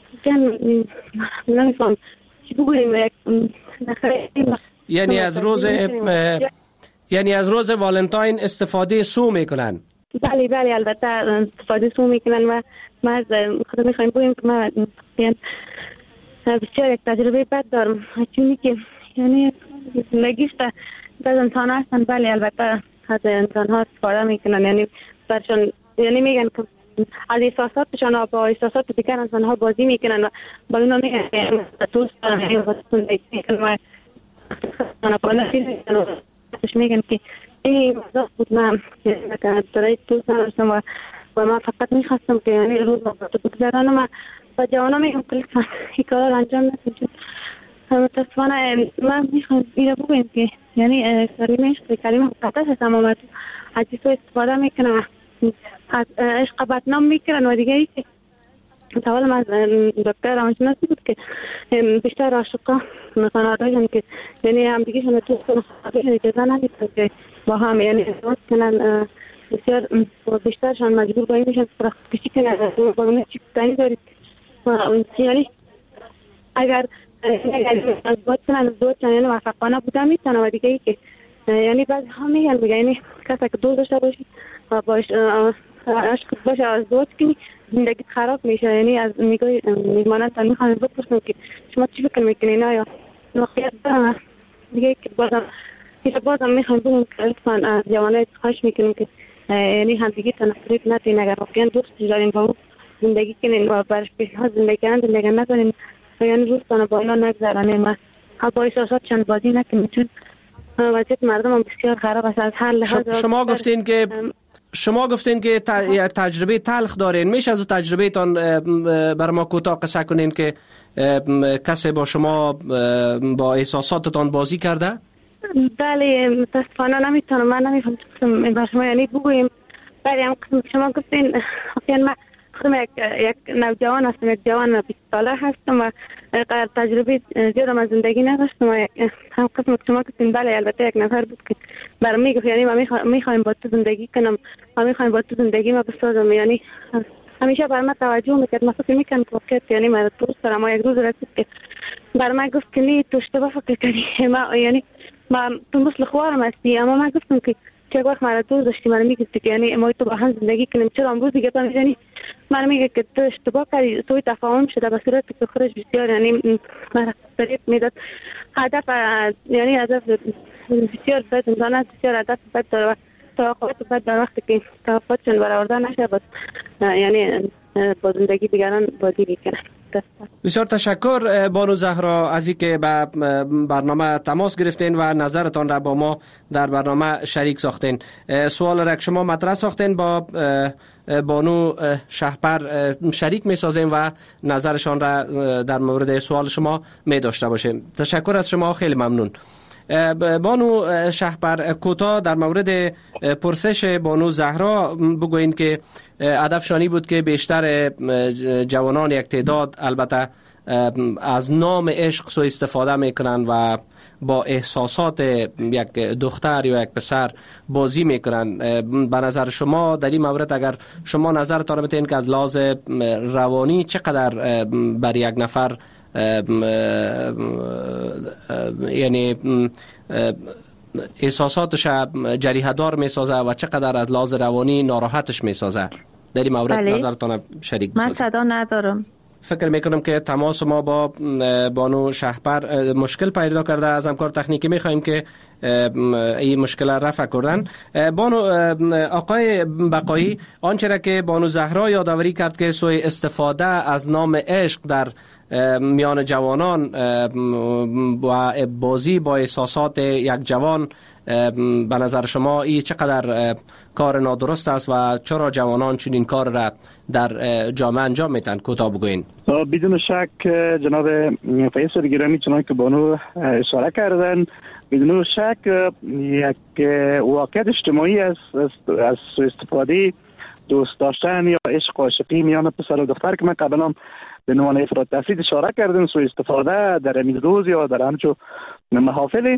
نمیفهم چی بگویم یک یعنی از روز یعنی از روز والنتاین استفاده سو میکنن. بله بله البته استفاده سو میکنن و ما از خدا میخوایم بگویم که ما بسیار یک تجربه بد دارم، چونی که یعنی زندگیش در انسان هستن. بله البته از انسان ها استفاده میکنن، یعنی برشان یعنی میگن که از احساساتشان و با احساسات دیگر انسان ها بازی میکنن و با اونا میگن دوست دارن یعنی زندگی میکنن و با میگن که این مزاق بود من که دارای دوست نداشتم و و من فقط میخواستم که یعنی روز با تو بگذرانم و با جوانا میگم که لطفا این کارا رو انجام ندید. متاسفانه من میخوام این رو بگویم که یعنی کلمه عشق کلمه مقدس هست، اما از این استفاده میکنن، از عشق بدنام میکنن و دیگه ای که تولم از دکتر روانشناسی بود که بیشتر عاشقا خانواده‌شون که یعنی هم دیگه شون تو خانواده‌شون اجازه نمیدن که با هم یعنی ازدواج کنن، بسیار بیشترشان مجبور با این میشن که کشی کنن با اون چی کنی دارید یعنی اگر ازدواج کنن ازدواج کنن یعنی موفقانه بودن میتونن و دیگه ای که یعنی بعضی ها میگن یعنی کسی که دوست داشته باشی و باش عشق باشه ازدواج کنی زندگی خراب میشه. یعنی از میگوی میزمانتان میخوام بپرسم که شما چی فکر میکنین؟ آیا واقعیت دارم دیگه که بازم که بازم میخوام بگم که لطفا از جوانای خواهش میکنیم که یعنی همدیگه تنفریب ندین، اگر واقعا دوست دارین با اون زندگی کنین و برش پیشنهاد زندگی کردن زندگی نکنین و یعنی روزتان با اینا نگذرانین و با احساساتشان بازی نکنین، چون وضعیت مردم هم بسیار خراب است از هر لحاظ. شما گفتین که شما گفتین که تجربه تلخ دارین، میشه از تجربه تان بر ما کوتاه قصه کنین که کسی با شما با احساساتتان بازی کرده؟ بله متاسفانه نمیتونم، من نمیفهمم بر شما یعنی بگویم. بله هم شما گفتین یعنی من خودم یک یک نوجوان هستم، یک جوان بیست ساله هستم و تجربه زیادم از زندگی نداشتم و هم قسم که شما گفتین بله البته یک نفر بود که برام میگفت یعنی من میخوایم با تو زندگی کنم و میخوایم با تو زندگی ما بسازم، یعنی همیشه بر من توجه میکرد. من فکر میکنم که وقت یعنی من دوست دارم و یک روز رسید که بر من گفت که نه تو اشتباه فکر کردی، ما یعنی ما تو مثل خوارم هستی، اما من گفتم که چه وقت مرا دوست داشتی مرا میگفتی که یعنی ما تو با هم زندگی کنیم، چرا امروز دیگه تو میزنی من میگه که تو اشتباه کردی، سوی تفاهم شده به صورتی که خودش بسیار یعنی مرا فریب میداد. هدف یعنی هدف بسیار بد انسان است، بسیار هدف بد داره و توقعات بد در وقتی که توقعاتشون برآورده نشه بس یعنی با زندگی دیگران بازی میکنن. بسیار تشکر بانو زهرا از اینکه به برنامه تماس گرفتین و نظرتان را با ما در برنامه شریک ساختین. سوال را که شما مطرح ساختین با بانو شهپر شریک می سازیم و نظرشان را در مورد سوال شما می داشته باشیم. تشکر از شما، خیلی ممنون. بانو شهپر کوتاه در مورد پرسش بانو زهرا بگوین که هدفشانی بود که بیشتر جوانان یک تعداد البته از نام عشق سوء استفاده میکنن و با احساسات یک دختر یا یک پسر بازی میکنن. به نظر شما در این مورد اگر شما نظرتان بتین که از لحاظ روانی چقدر بر یک نفر یعنی احساساتش جریحه دار میسازه و چقدر از لحاظ روانی ناراحتش میسازه، در این مورد بله. نظرتان شریک بسازید. من صدا ندارم. فکر میکنم که تماس ما با بانو شهپر مشکل پیدا کرده. از همکار تکنیکی میخوایم که این مشکل رفع کردن. بانو آقای بقایی، آنچه را که بانو زهرا یادآوری کرد که سوء استفاده از نام عشق در میان جوانان و بازی با احساسات یک جوان، به نظر شما این چقدر کار نادرست است و چرا جوانان چنین کار را در جامعه انجام میتن؟ کوتاه بگوین. بدون شک جناب فیصل گرامی چنان که بانو اشاره کردن، بدون شک یک واقعیت اجتماعی از از سوء استفاده دوست داشتن یا عشق و عاشقی میان پسر و دختر که من قبلا به عنوان افراد تفرید اشاره کردم، سوء استفاده در همین روز یا در همچو محافل،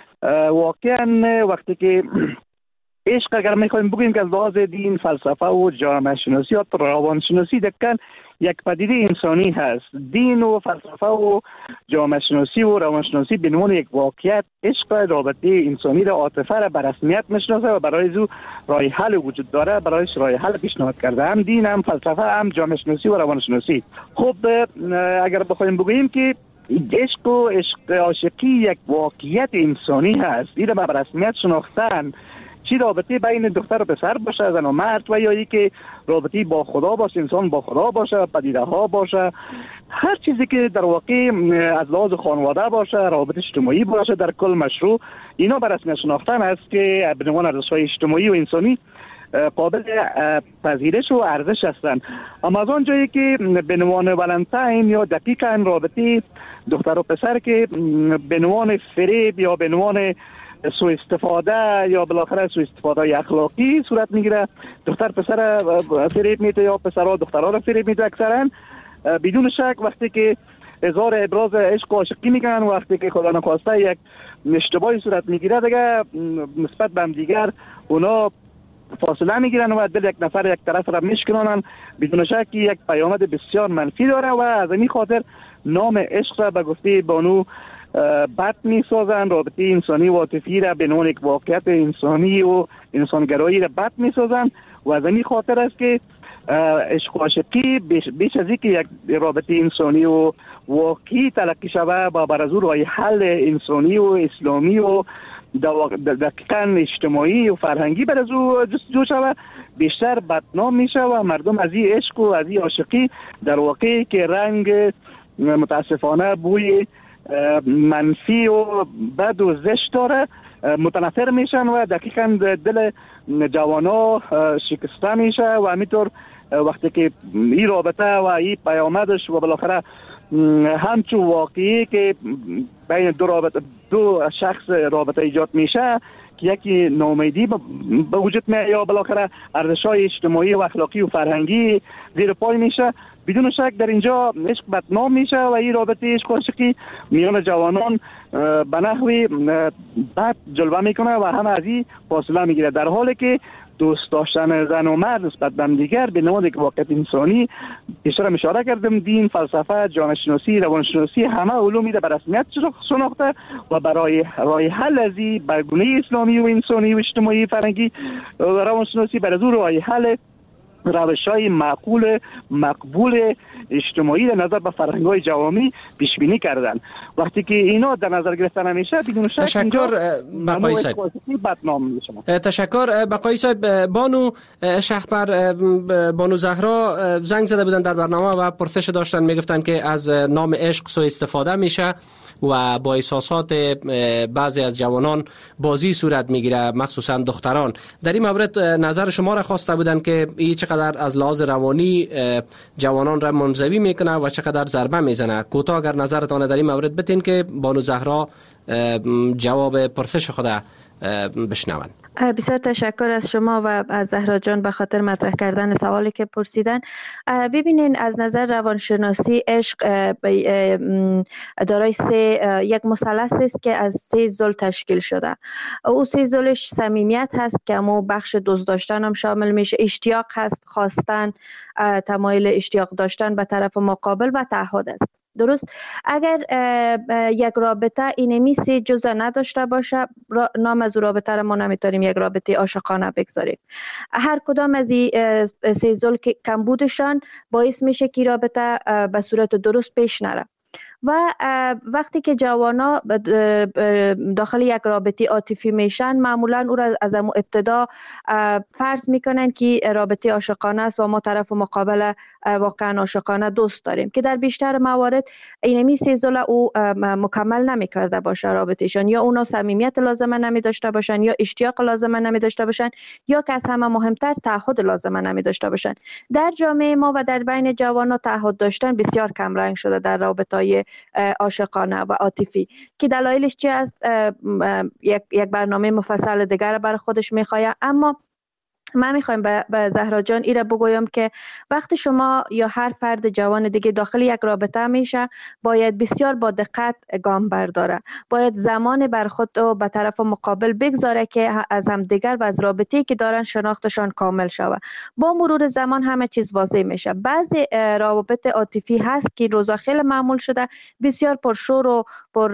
واقعا وقتی که عشق اگر میخوایم بگیم که از لحاظ دین، فلسفه و جامعه شناسی یا روانشناسی دقیقاً یک پدیده انسانی هست. دین و فلسفه و جامعه شناسی و روانشناسی به عنوان یک واقعیت عشق رابطه انسانی را، عاطفه را به رسمیت میشناسه و برای او راه حل وجود داره، برایش راه حل پیشنهاد کرده، هم دین، هم فلسفه، هم جامعه شناسی و روانشناسی. خب اگر بخوایم بگوییم که عشق و عشق عاشقی یک واقعیت انسانی هست، این را به رسمیت شناختن، چی رابطه بین دختر و پسر باشه، زن و مرد، و یا ای که رابطه با خدا باشه، انسان با خدا باشه، پدیده ها باشه، هر چیزی که در واقع از لحاظ خانواده باشه، رابطه اجتماعی باشه، در کل مشروع، اینا به رسمیت شناختن است که به عنوان ارزش‌های اجتماعی و انسانی قابل پذیرش و ارزش هستند. اما از آنجایی که به عنوان ولنتاین یا دقیقاً رابطه دختر و پسر که به عنوان فریب یا به عنوان سوء استفاده یا بالاخره سوء استفاده اخلاقی صورت میگیره، دختر پسر فریب میده یا پسرها دخترها را فریب میده، اکثرا بدون شک وقتی که اظهار ابراز عشق و عاشقی میکنن، وقتی که خدا نخواسته یک اشتباهی صورت میگیره دیگه نسبت به هم دیگر اونا فاصله میگیرن و دل یک نفر یک طرف را میشکنن، بدون شک یک پیامد بسیار منفی داره و از این خاطر نام عشق را به گفته بانو بد میسازن، رابطه انسانی و عاطفی را به عنوان یک واقعیت انسانی و انسانگرایی را بد میسازن و از این خاطر است که عشق و عاشقی بیش از اینکه یک رابطه انسانی و واقعی تلقی شود با بر از او راه حل انسانی و اسلامی و دقیقاً اجتماعی و فرهنگی بر از او جستجو شود، بیشتر بدنام میشه و مردم از این عشق و از این عاشقی در واقع که رنگ متاسفانه بوی منفی و بد و زشت داره متنفر میشن و دقیقاً دل جوانا شکسته میشه و همینطور وقتی که این رابطه و این پیامدش و بالاخره همچون واقعی که بین دو رابطه دو شخص رابطه ایجاد میشه که یکی ناامیدی به وجود میاد یا بالاخره ارزش‌های اجتماعی و اخلاقی و فرهنگی زیر پای میشه، بدون شک در اینجا عشق بدنام میشه و این رابطه عشق و عاشقی میان جوانان به نحوی بد جلوه میکنه و هم از این فاصله میگیره، در حالی که دوست داشتن زن و مرد نسبت به دیگر به نماد یک واقعیت انسانی بیشتر اشاره کردم، دین، فلسفه، جامعه شناسی، روانشناسی همه علومی را به رسمیت شناخته و برای راه حل از این برگونه اسلامی و انسانی و اجتماعی فرهنگی و روانشناسی بر از او راه حل روش‌های معقول مقبول اجتماعی در نظر به فرهنگ‌های جوامع پیش بینی کردن. وقتی که اینا در نظر گرفته نمیشه بدون شک تشکر بقایی صاحب. تشکر بقایی صاحب. بانو شهپر، بانو زهرا زنگ زده بودن در برنامه و پرسش داشتن، میگفتن که از نام عشق سوء استفاده میشه و با احساسات بعضی از جوانان بازی صورت میگیره، مخصوصا دختران. در این مورد نظر شما را خواسته بودن که این چقدر از لحاظ روانی جوانان را منزوی میکنه و چقدر ضربه میزنه. کوتاه اگر نظرتان در این مورد بتین که بانو زهرا جواب پرسش خود بشنون. بسیار تشکر از شما و از زهرا جان به خاطر مطرح کردن سوالی که پرسیدن. ببینین از نظر روانشناسی عشق دارای سه یک مثلث است که از سه ضلع تشکیل شده. او سه ضلعش صمیمیت هست که امو بخش دوست داشتن هم شامل میشه، اشتیاق هست، خواستن، تمایل اشتیاق داشتن به طرف مقابل و تعهد است. درست؟ اگر یک رابطه اینمی سه جزء نداشته باشه، نام از رابطه را ما نمیتونیم یک رابطه عاشقانه بگذاریم. هر کدام از این سه ضلع که کمبودشان باعث میشه که رابطه به صورت درست پیش نره. و وقتی که جوانا داخل یک رابطه عاطفی میشن، معمولا او را از ابتدا فرض میکنن که رابطه عاشقانه است و ما طرف مقابل واقعا عاشقانه دوست داریم، که در بیشتر موارد اینمی سه ضلع او مکمل نمیکرده باشه رابطهشان، یا اونا صمیمیت لازمه نمی داشته باشن، یا اشتیاق لازمه نمی داشته باشن، یا که از همه مهمتر تعهد لازمه نمی داشته باشن. در جامعه ما و در بین جوانا تعهد داشتن بسیار کم رنگ شده در رابطه‌های عاشقانه و عاطفی، که دلایلش چی است یک یک برنامه مفصل دیگر برای خودش میخواد. اما من میخوایم به زهرا جان ایره بگویم که وقتی شما یا هر فرد جوان دیگه داخل یک رابطه میشه، باید بسیار با دقت گام برداره، باید زمان بر خود و به طرف مقابل بگذاره که از هم دیگر و از رابطه‌ای که دارن شناختشان کامل شود. با مرور زمان همه چیز واضح میشه. بعضی روابط عاطفی هست که روزا خیلی معمول شده، بسیار پرشور و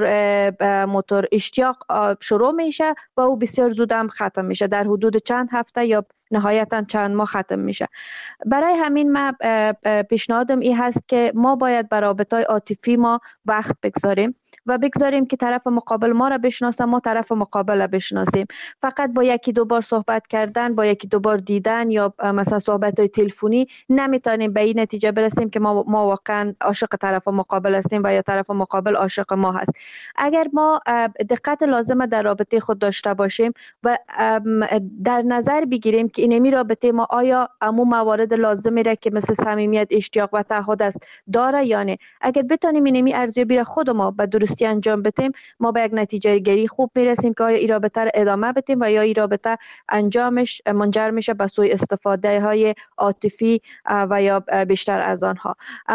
پر موتور اشتیاق شروع میشه و او بسیار زود هم ختم میشه، در حدود چند هفته یا نهایتا چند ماه ختم میشه. برای همین ما پیشنهادم این هست که ما باید بر رابطه‌های عاطفی ما وقت بگذاریم و بگذاریم که طرف مقابل ما را بشناسه، ما طرف مقابل را بشناسیم. فقط با یکی دو بار صحبت کردن، با یکی دو بار دیدن یا مثلا صحبت‌های تلفنی نمیتونیم به این نتیجه برسیم که ما ما واقعا عاشق طرف مقابل هستیم و یا طرف مقابل عاشق ما هست. اگر ما دقت لازمه در رابطه خود داشته باشیم و در نظر بگیریم که اینمی رابطه ما آیا عموم موارد لازمی را که مثل صمیمیت، اشتیاق و تعهد است داره یا نه، اگر بتونیم اینمی ارزیابی را خود ما به درستی انجام بدیم، ما به یک نتیجه گیری خوب میرسیم که آیا این رابطه را ادامه بدیم و یا این رابطه انجامش منجر میشه به سوء استفاده های عاطفی و یا بیشتر از آنها.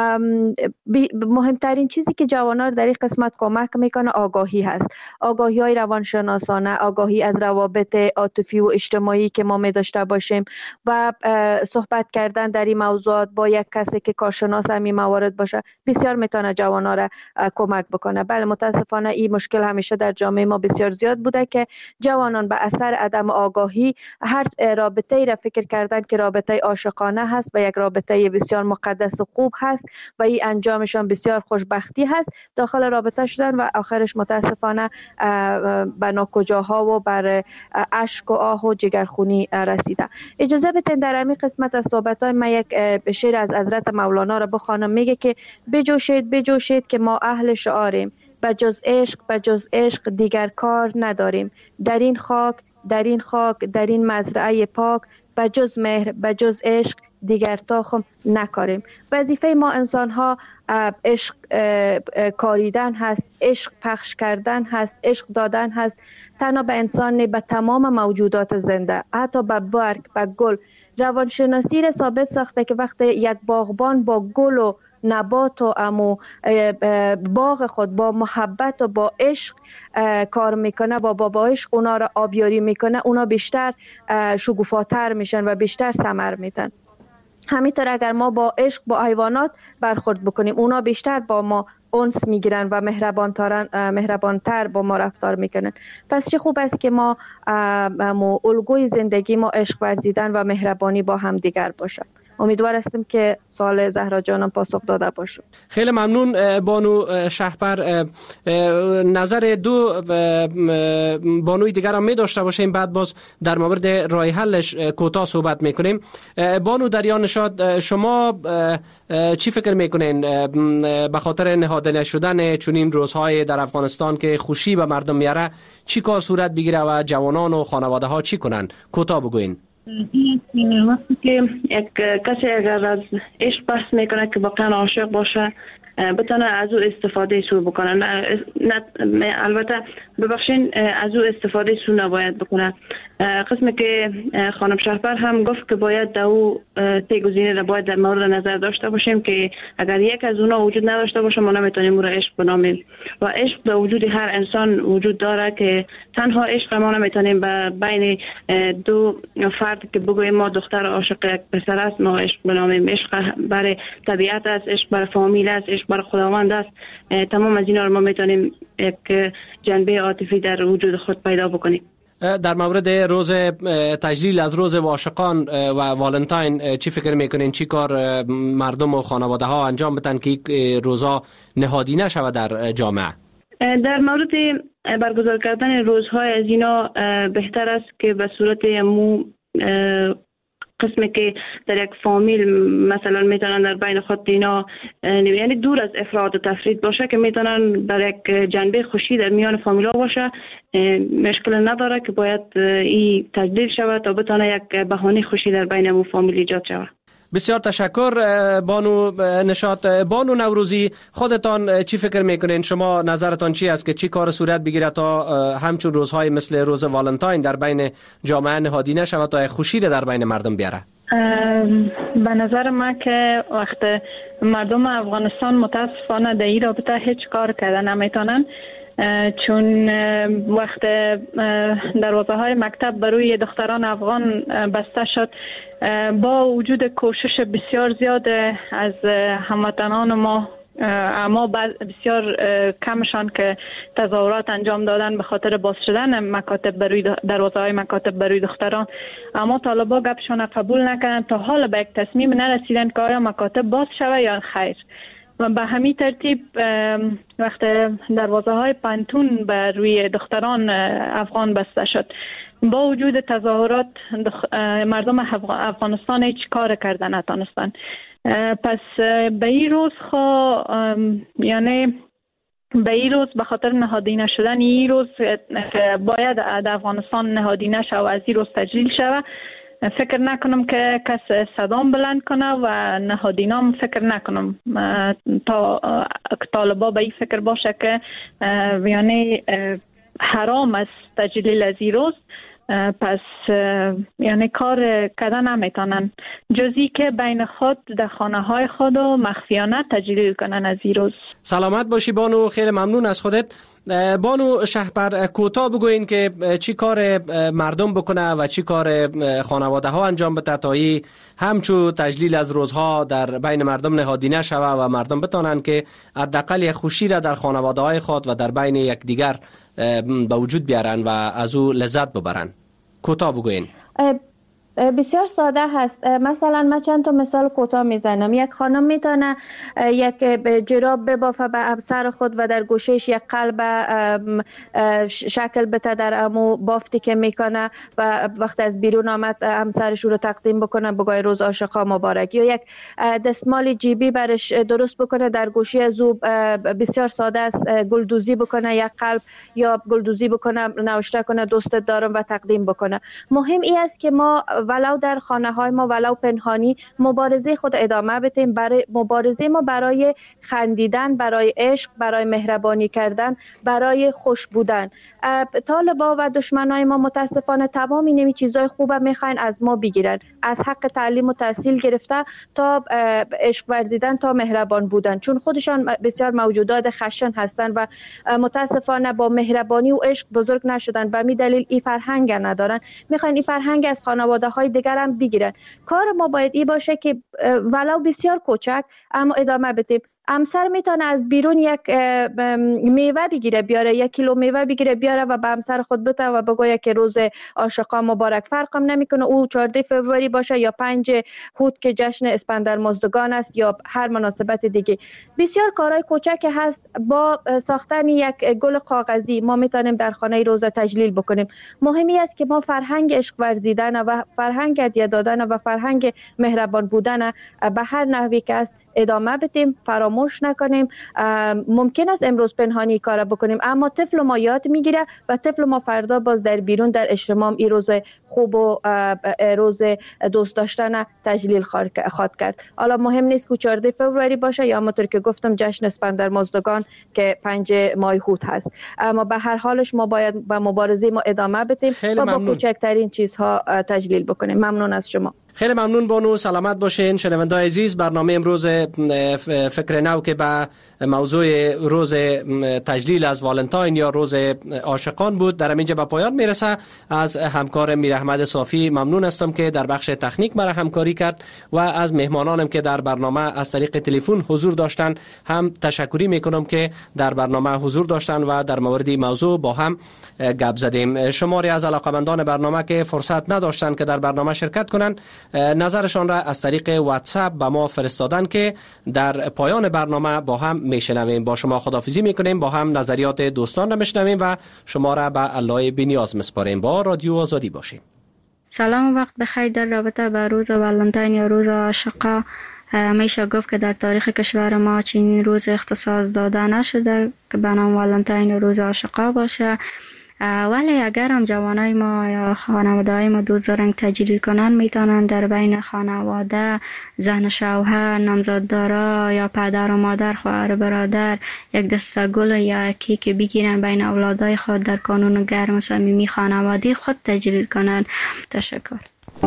مهمترین چیزی که جوانان در این قسمت کمک میکنه آگاهی هست، آگاهی های روانشناسانه، آگاهی از روابط عاطفی و اجتماعی که ما می داشته باشیم و صحبت کردن در این موضوعات با یک کسی که کارشناس همین موارد باشه بسیار میتونه جوانان را کمک بکنه. بله متاسفانه این مشکل همیشه در جامعه ما بسیار زیاد بوده که جوانان به اثر عدم آگاهی هر رابطه‌ای را فکر کردن که رابطه عاشقانه هست و یک رابطه بسیار مقدس و خوب هست و این انجامشان بسیار خوشبختی هست، داخل رابطه شدن و آخرش متاسفانه به ناکجاها و بر اشک و آه و جگرخونی رسیده. اجازه بدین در همین قسمت از صحبت‌های من یک شعر از حضرت مولانا را بخوانم. میگه که بجوشید بجوشید که ما اهل شعاریم، بجز عشق بجز عشق دیگر کار نداریم، در این خاک در این خاک در این مزرعه پاک، بجز مهر بجز عشق دیگر تاخم نکاریم. وظیفه ما انسان ها عشق کاریدن هست، عشق پخش کردن هست، عشق دادن هست، تنها به انسان نه، به تمام موجودات زنده، حتی به برگ، به گل. روانشناسی را ثابت ساخته که وقتی یک باغبان با گل و نبات و امو باغ خود با محبت و با عشق کار میکنه و با با عشق اونا را آبیاری میکنه، اونا بیشتر شکوفاتر میشن و بیشتر ثمر میدن. همینطور اگر ما با عشق با حیوانات برخورد بکنیم، اونا بیشتر با ما انس میگیرن و مهربانتر مهربانتر با ما رفتار میکنن. پس چه خوب است که ما الگوی زندگی ما عشق ورزیدن و مهربانی با هم دیگر باشه. امیدوار هستم که سوال زهرا جانم پاسخ داده باشه. خیلی ممنون بانو شهپر. نظر دو بانوی دیگر هم می داشته باشیم، بعد باز در مورد راه حلش کوتاه صحبت میکنیم. بانو دریا نشاد، شما چی فکر میکنین به خاطر نهادینه شدن چنین روزهای در افغانستان که خوشی به مردم میاره، چی کار صورت بگیره و جوانان و خانواده ها چی کنن؟ کوتاه بگوین. وقتی که یک کسی اگر از عشق بحث میکنه که واقعا عاشق باشه، بتونه از او استفاده سو بکنه. البته ببخشین از او استفاده سو نباید بکنه. قسمی که خانم شهپر هم گفت که باید در او سه گزینه را باید در مورد نظر داشته باشیم که اگر یک از اونا وجود نداشته باشه ما نمیتونیم او را عشق بنامیم و عشق در وجود هر انسان وجود داره که تنها عشق ما نمیتونیم بین دو فرد که بگویم ما دختر عاشق یک پسر است ما عشق بنامیم. عشق برای طبیعت است، عشق برای فامیل است، عشق برای خداوند است. تمام از اینا رو ما میتونیم یک جنبه عاطفی در وجود خود پیدا بکنیم. در مورد روز تجلیل از روز عاشقان و والنتاین چی فکر میکنین؟ چی کار مردم و خانواده ها انجام بدن که روزها نهادی نشود در جامعه؟ در مورد برگزار کردن روزهای از اینا بهتر است که به صورت مو قسمی که در یک فامیل مثلا میتونن در بین خود اینا یعنی دور از افراد و تفرید باشه که میتونن در یک جنبه خوشی در میان فامیل ها باشه. مشکل نداره که باید این تجلیل شود تا بتونه یک بهانه خوشی در بین مو فامیل ایجاد شود. بسیار تشکر بانو نشاط. بانو نوروزی، خودتان چی فکر میکنین؟ شما نظرتان چی است که چی کار صورت بگیره تا همچون روزهای مثل روز والنتاین در بین جامعه نهادی نشود تا خوشی در بین مردم بیاره؟ به نظر من که وقت مردم افغانستان متاسفانه در این رابطه هیچ کار کردن نمیتونن، چون وقت دروازه های مکتب برای دختران افغان بسته شد با وجود کوشش بسیار زیاد از هموطنان ما، اما بسیار کمشان که تظاهرات انجام دادن به خاطر باز شدن مکاتب بروی دروازه های مکاتب بروی دختران، اما طالبا گپشان قبول نکردن. تا حالا به یک تصمیم نرسیدن که آیا مکاتب باز شود یا خیر. و به همین ترتیب وقت دروازه های پانتون بر روی دختران افغان بسته شد با وجود تظاهرات مردم افغانستان هیچ کار کردن نتونستن. پس به این روز خو یعنی به این روز به خاطر نهادی نشدن این روز باید در افغانستان نهادی نشه و از این روز تجلیل شود. فکر نکنم که کس صدام بلند کنه و نهادینام فکر نکنم تا طالبا به این فکر باشه که یعنی حرام است تجلیل از این روز. پس یعنی کار کردن نمیتونن جزی که بین خود در خانه های خود و مخفیانه تجلیل کنن از این روز. سلامت باشی بانو، خیلی ممنون از خودت. بانو شهپر، کوتاه بگوین که چی کار مردم بکنه و چی کار خانواده ها انجام بده تا ای همچو تجلیل از روزها در بین مردم نهادی نشوه و مردم بتانن که حداقل یک خوشی را در خانواده های خود و در بین یک دیگر به وجود بیارن و از او لذت ببرن. کوتاه بگوین. بسیار ساده هست. مثلا من چند تا مثال کوتاه میزنم. یک خانم میتونه یک جراب ببافه به سر خود و در گوشش یک قلب شکل بده در امو بافتی که میکنه و وقت از بیرون آمد همسرش رو تقدیم بکنه بگوی روز عاشقا مبارک. یا یک دستمال جیبی برش درست بکنه در گوشی از او بسیار ساده است گلدوزی بکنه یک قلب یا گلدوزی بکنه نوشته کنه دوستت دارم و تقدیم بکنه. مهم این است که ما ولو در خانه های ما ولو پنهانی مبارزه خود ادامه بدیم. برای مبارزه ما برای خندیدن، برای عشق، برای مهربانی کردن، برای خوش بودن. طالبا و دشمنای ما متاسفانه تمام این چیزای خوبه میخواین از ما بگیرن، از حق تعلیم و تحصیل گرفته تا عشق ورزیدن تا مهربان بودن، چون خودشان بسیار موجودات خشن هستند و متاسفانه با مهربانی و عشق بزرگ نشدن. به همین دلیل این فرهنگ ندارن. میخواین این فرهنگ از خانواده های دیگر هم بگیرن. کار ما باید این باشه که ولو بسیار کوچک اما ادامه بدیم. همسر میتونه از بیرون یک میوه بگیره بیاره، یک کیلو میوه بگیره بیاره و به همسر خود بده و بگویه که روز عاشقان مبارک. فرقم نمیکنه او چهارده فوریه باشه یا پنج هود که جشن اسپندر مزدگان است یا هر مناسبت دیگه. بسیار کارهای کوچک هست. با ساختن یک گل کاغذی ما میتونیم در خانه روز تجلیل بکنیم. مهمی است که ما فرهنگ عشق ورزیدن و فرهنگ هدیه دادن و فرهنگ مهربان بودن به هر نحوی که است ادامه بدیم، فراموش نکنیم. ممکن است امروز پنهانی کار بکنیم، اما طفل ما یاد میگیره و طفل ما فردا باز در بیرون در اجتماع این روز خوب و روز دوست داشتن تجلیل خواهد کرد. حالا مهم نیست که چهارده فوریه باشه یا همونطور که گفتم جشن اسفندر مازدگان که پنج ماه هوت هست، اما به هر حالش ما باید به مبارزه ما ادامه بدیم و با کوچکترین چیزها تجلیل بکنیم. ممنون از شما. خیلی ممنون بانو، سلامت باشین. شنونده‌های عزیز، برنامه امروز فکر نو که به موضوع روز تجلیل از والنتاین یا روز عاشقان بود در اینجا به پایان میرسه. از همکار میر احمد صافی ممنون هستم که در بخش تکنیک مرا همکاری کرد و از مهمانانم که در برنامه از طریق تلفن حضور داشتن هم تشکری میکنم که در برنامه حضور داشتن و در مورد موضوع با هم گپ زدیم. شماری از علاقمندان برنامه که فرصت نداشتن که در برنامه شرکت کنند نظرشان را از طریق واتساپ به ما فرستادن که در پایان برنامه با هم میشنویم. با شما خداحافظی میکنیم، با هم نظریات دوستان را میشنویم و شما را به الله بی‌نیاز میسپاریم. با رادیو آزادی باشیم. سلام و وقت بخیر. در رابطه با روز والنتاین یا روز عاشقا میشه گفت که در تاریخ کشور ما چنین روز اختصاص داده نشده که به نام والنتاین یا روز عاشقا باشه، ولی اگر هم جوانای ما یا خانواده های ما دوست دارن تجلیل کنن میتونن در بین خانواده، زن و شوهر، نامزاددارا یا پدر و مادر، خواهر برادر یک دسته گل یا کیک بگیرن بین اولادای خود در کانون گرم و صمیمی خانوادگی خود تجلیل کنن. تشکر.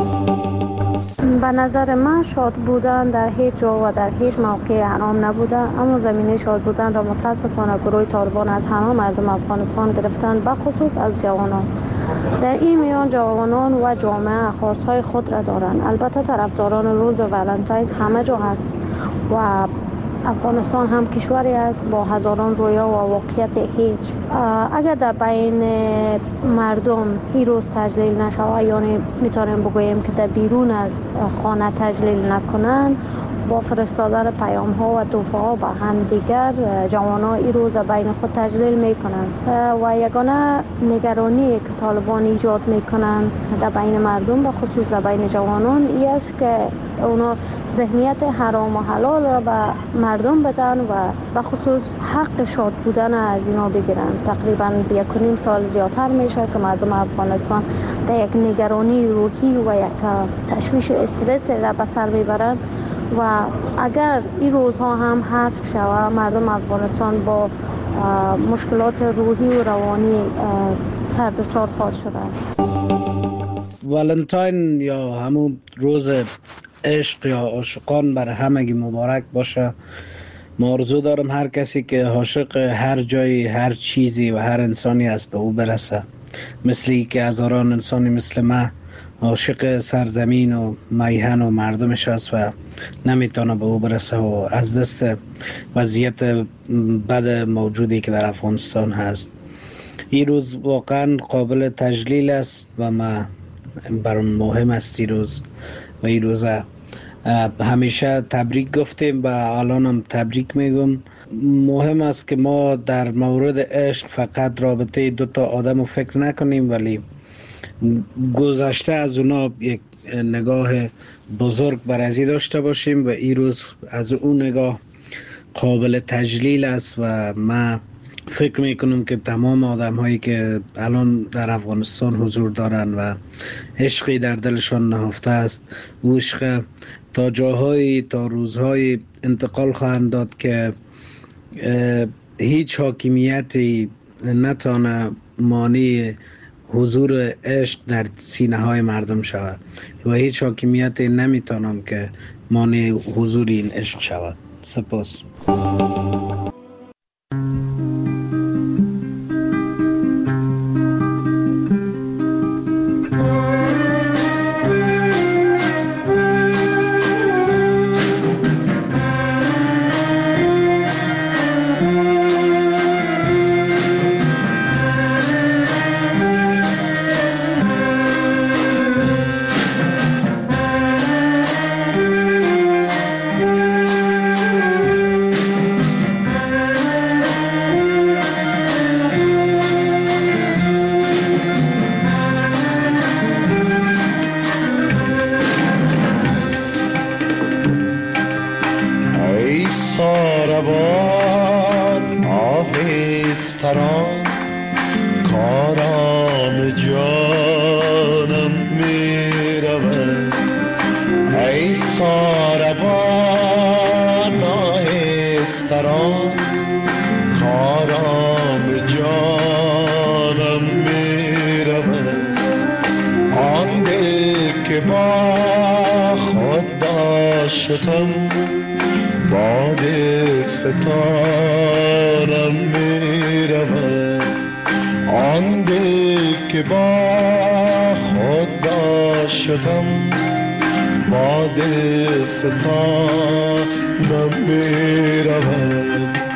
به نظر من شاد بودن در هیچ جا و در هیچ موقع حرام نبوده، اما زمینه شاد بودن را متاسفانه گروه طالبان از همه مردم افغانستان گرفتن، به خصوص از جوانان. در این میان جوانان و جامعه خاصهای خود را دارند. البته طرفداران روز والنتاین همه جا هست و افغانستان هم کشوری است با هزاران رویا و واقعیت هیچ. اگر در بین مردم این روز تجلیل نشود، یعنی میتونیم بگوییم که در بیرون از خانه تجلیل نکنن، با فرستادن پیام ها و تحفه ها به هم دیگر جوان ها این روز بین خود تجلیل میکنن و یگانه نگرانی که طالبان ایجاد میکنن در بین مردم و خصوص در بین جوانان این است که اونا ذهنیت حرام و حلال را به مردم بدن و به خصوص حق شاد بودن از اینا بگیرن. تقریبا یک و نیم سال زیادتر میشه که مردم افغانستان در یک نگرانی روحی و یک تشویش استرس را به سر میبرن و اگر این روزها هم حذف شود مردم افغانستان با مشکلات روحی و روانی سر دچار خواهد شدن. والنتاین یا همون روز عشق یا عاشقان برای همگی مبارک باشه. ما آرزو دارم هر کسی که عاشق هر جایی، هر چیزی و هر انسانی است به او برسه، مثلی که هزاران انسانی مثل من عاشق سرزمین و میهن و مردمش است و نمیتونه به او برسه و از دست وضعیت بد موجودی که در افغانستان هست. این روز واقعا قابل تجلیل است و ما برام مهم است این روز و این روز همیشه تبریک گفتیم و الان هم تبریک میگم. مهم است که ما در مورد عشق فقط رابطه دو تا آدم رو فکر نکنیم، ولی گذشته از اونا یک نگاه بزرگ بر ازی داشته باشیم و این روز از اون نگاه قابل تجلیل است و من فکر میکنم که تمام آدم هایی که الان در افغانستان حضور دارن و عشقی در دلشان نهفته است، او عشق تا جاهایی تا روزهایی انتقال خواهند داد که هیچ حاکمیتی نتانه مانع حضور عشق در سینه های مردم شود و هیچ حاکمیتی نمیتونم که مانع حضور این عشق شود. سپاس. که با خود داشتم باد ستارم می رود. آن دل که با خود داشتم باد ستارم می رود.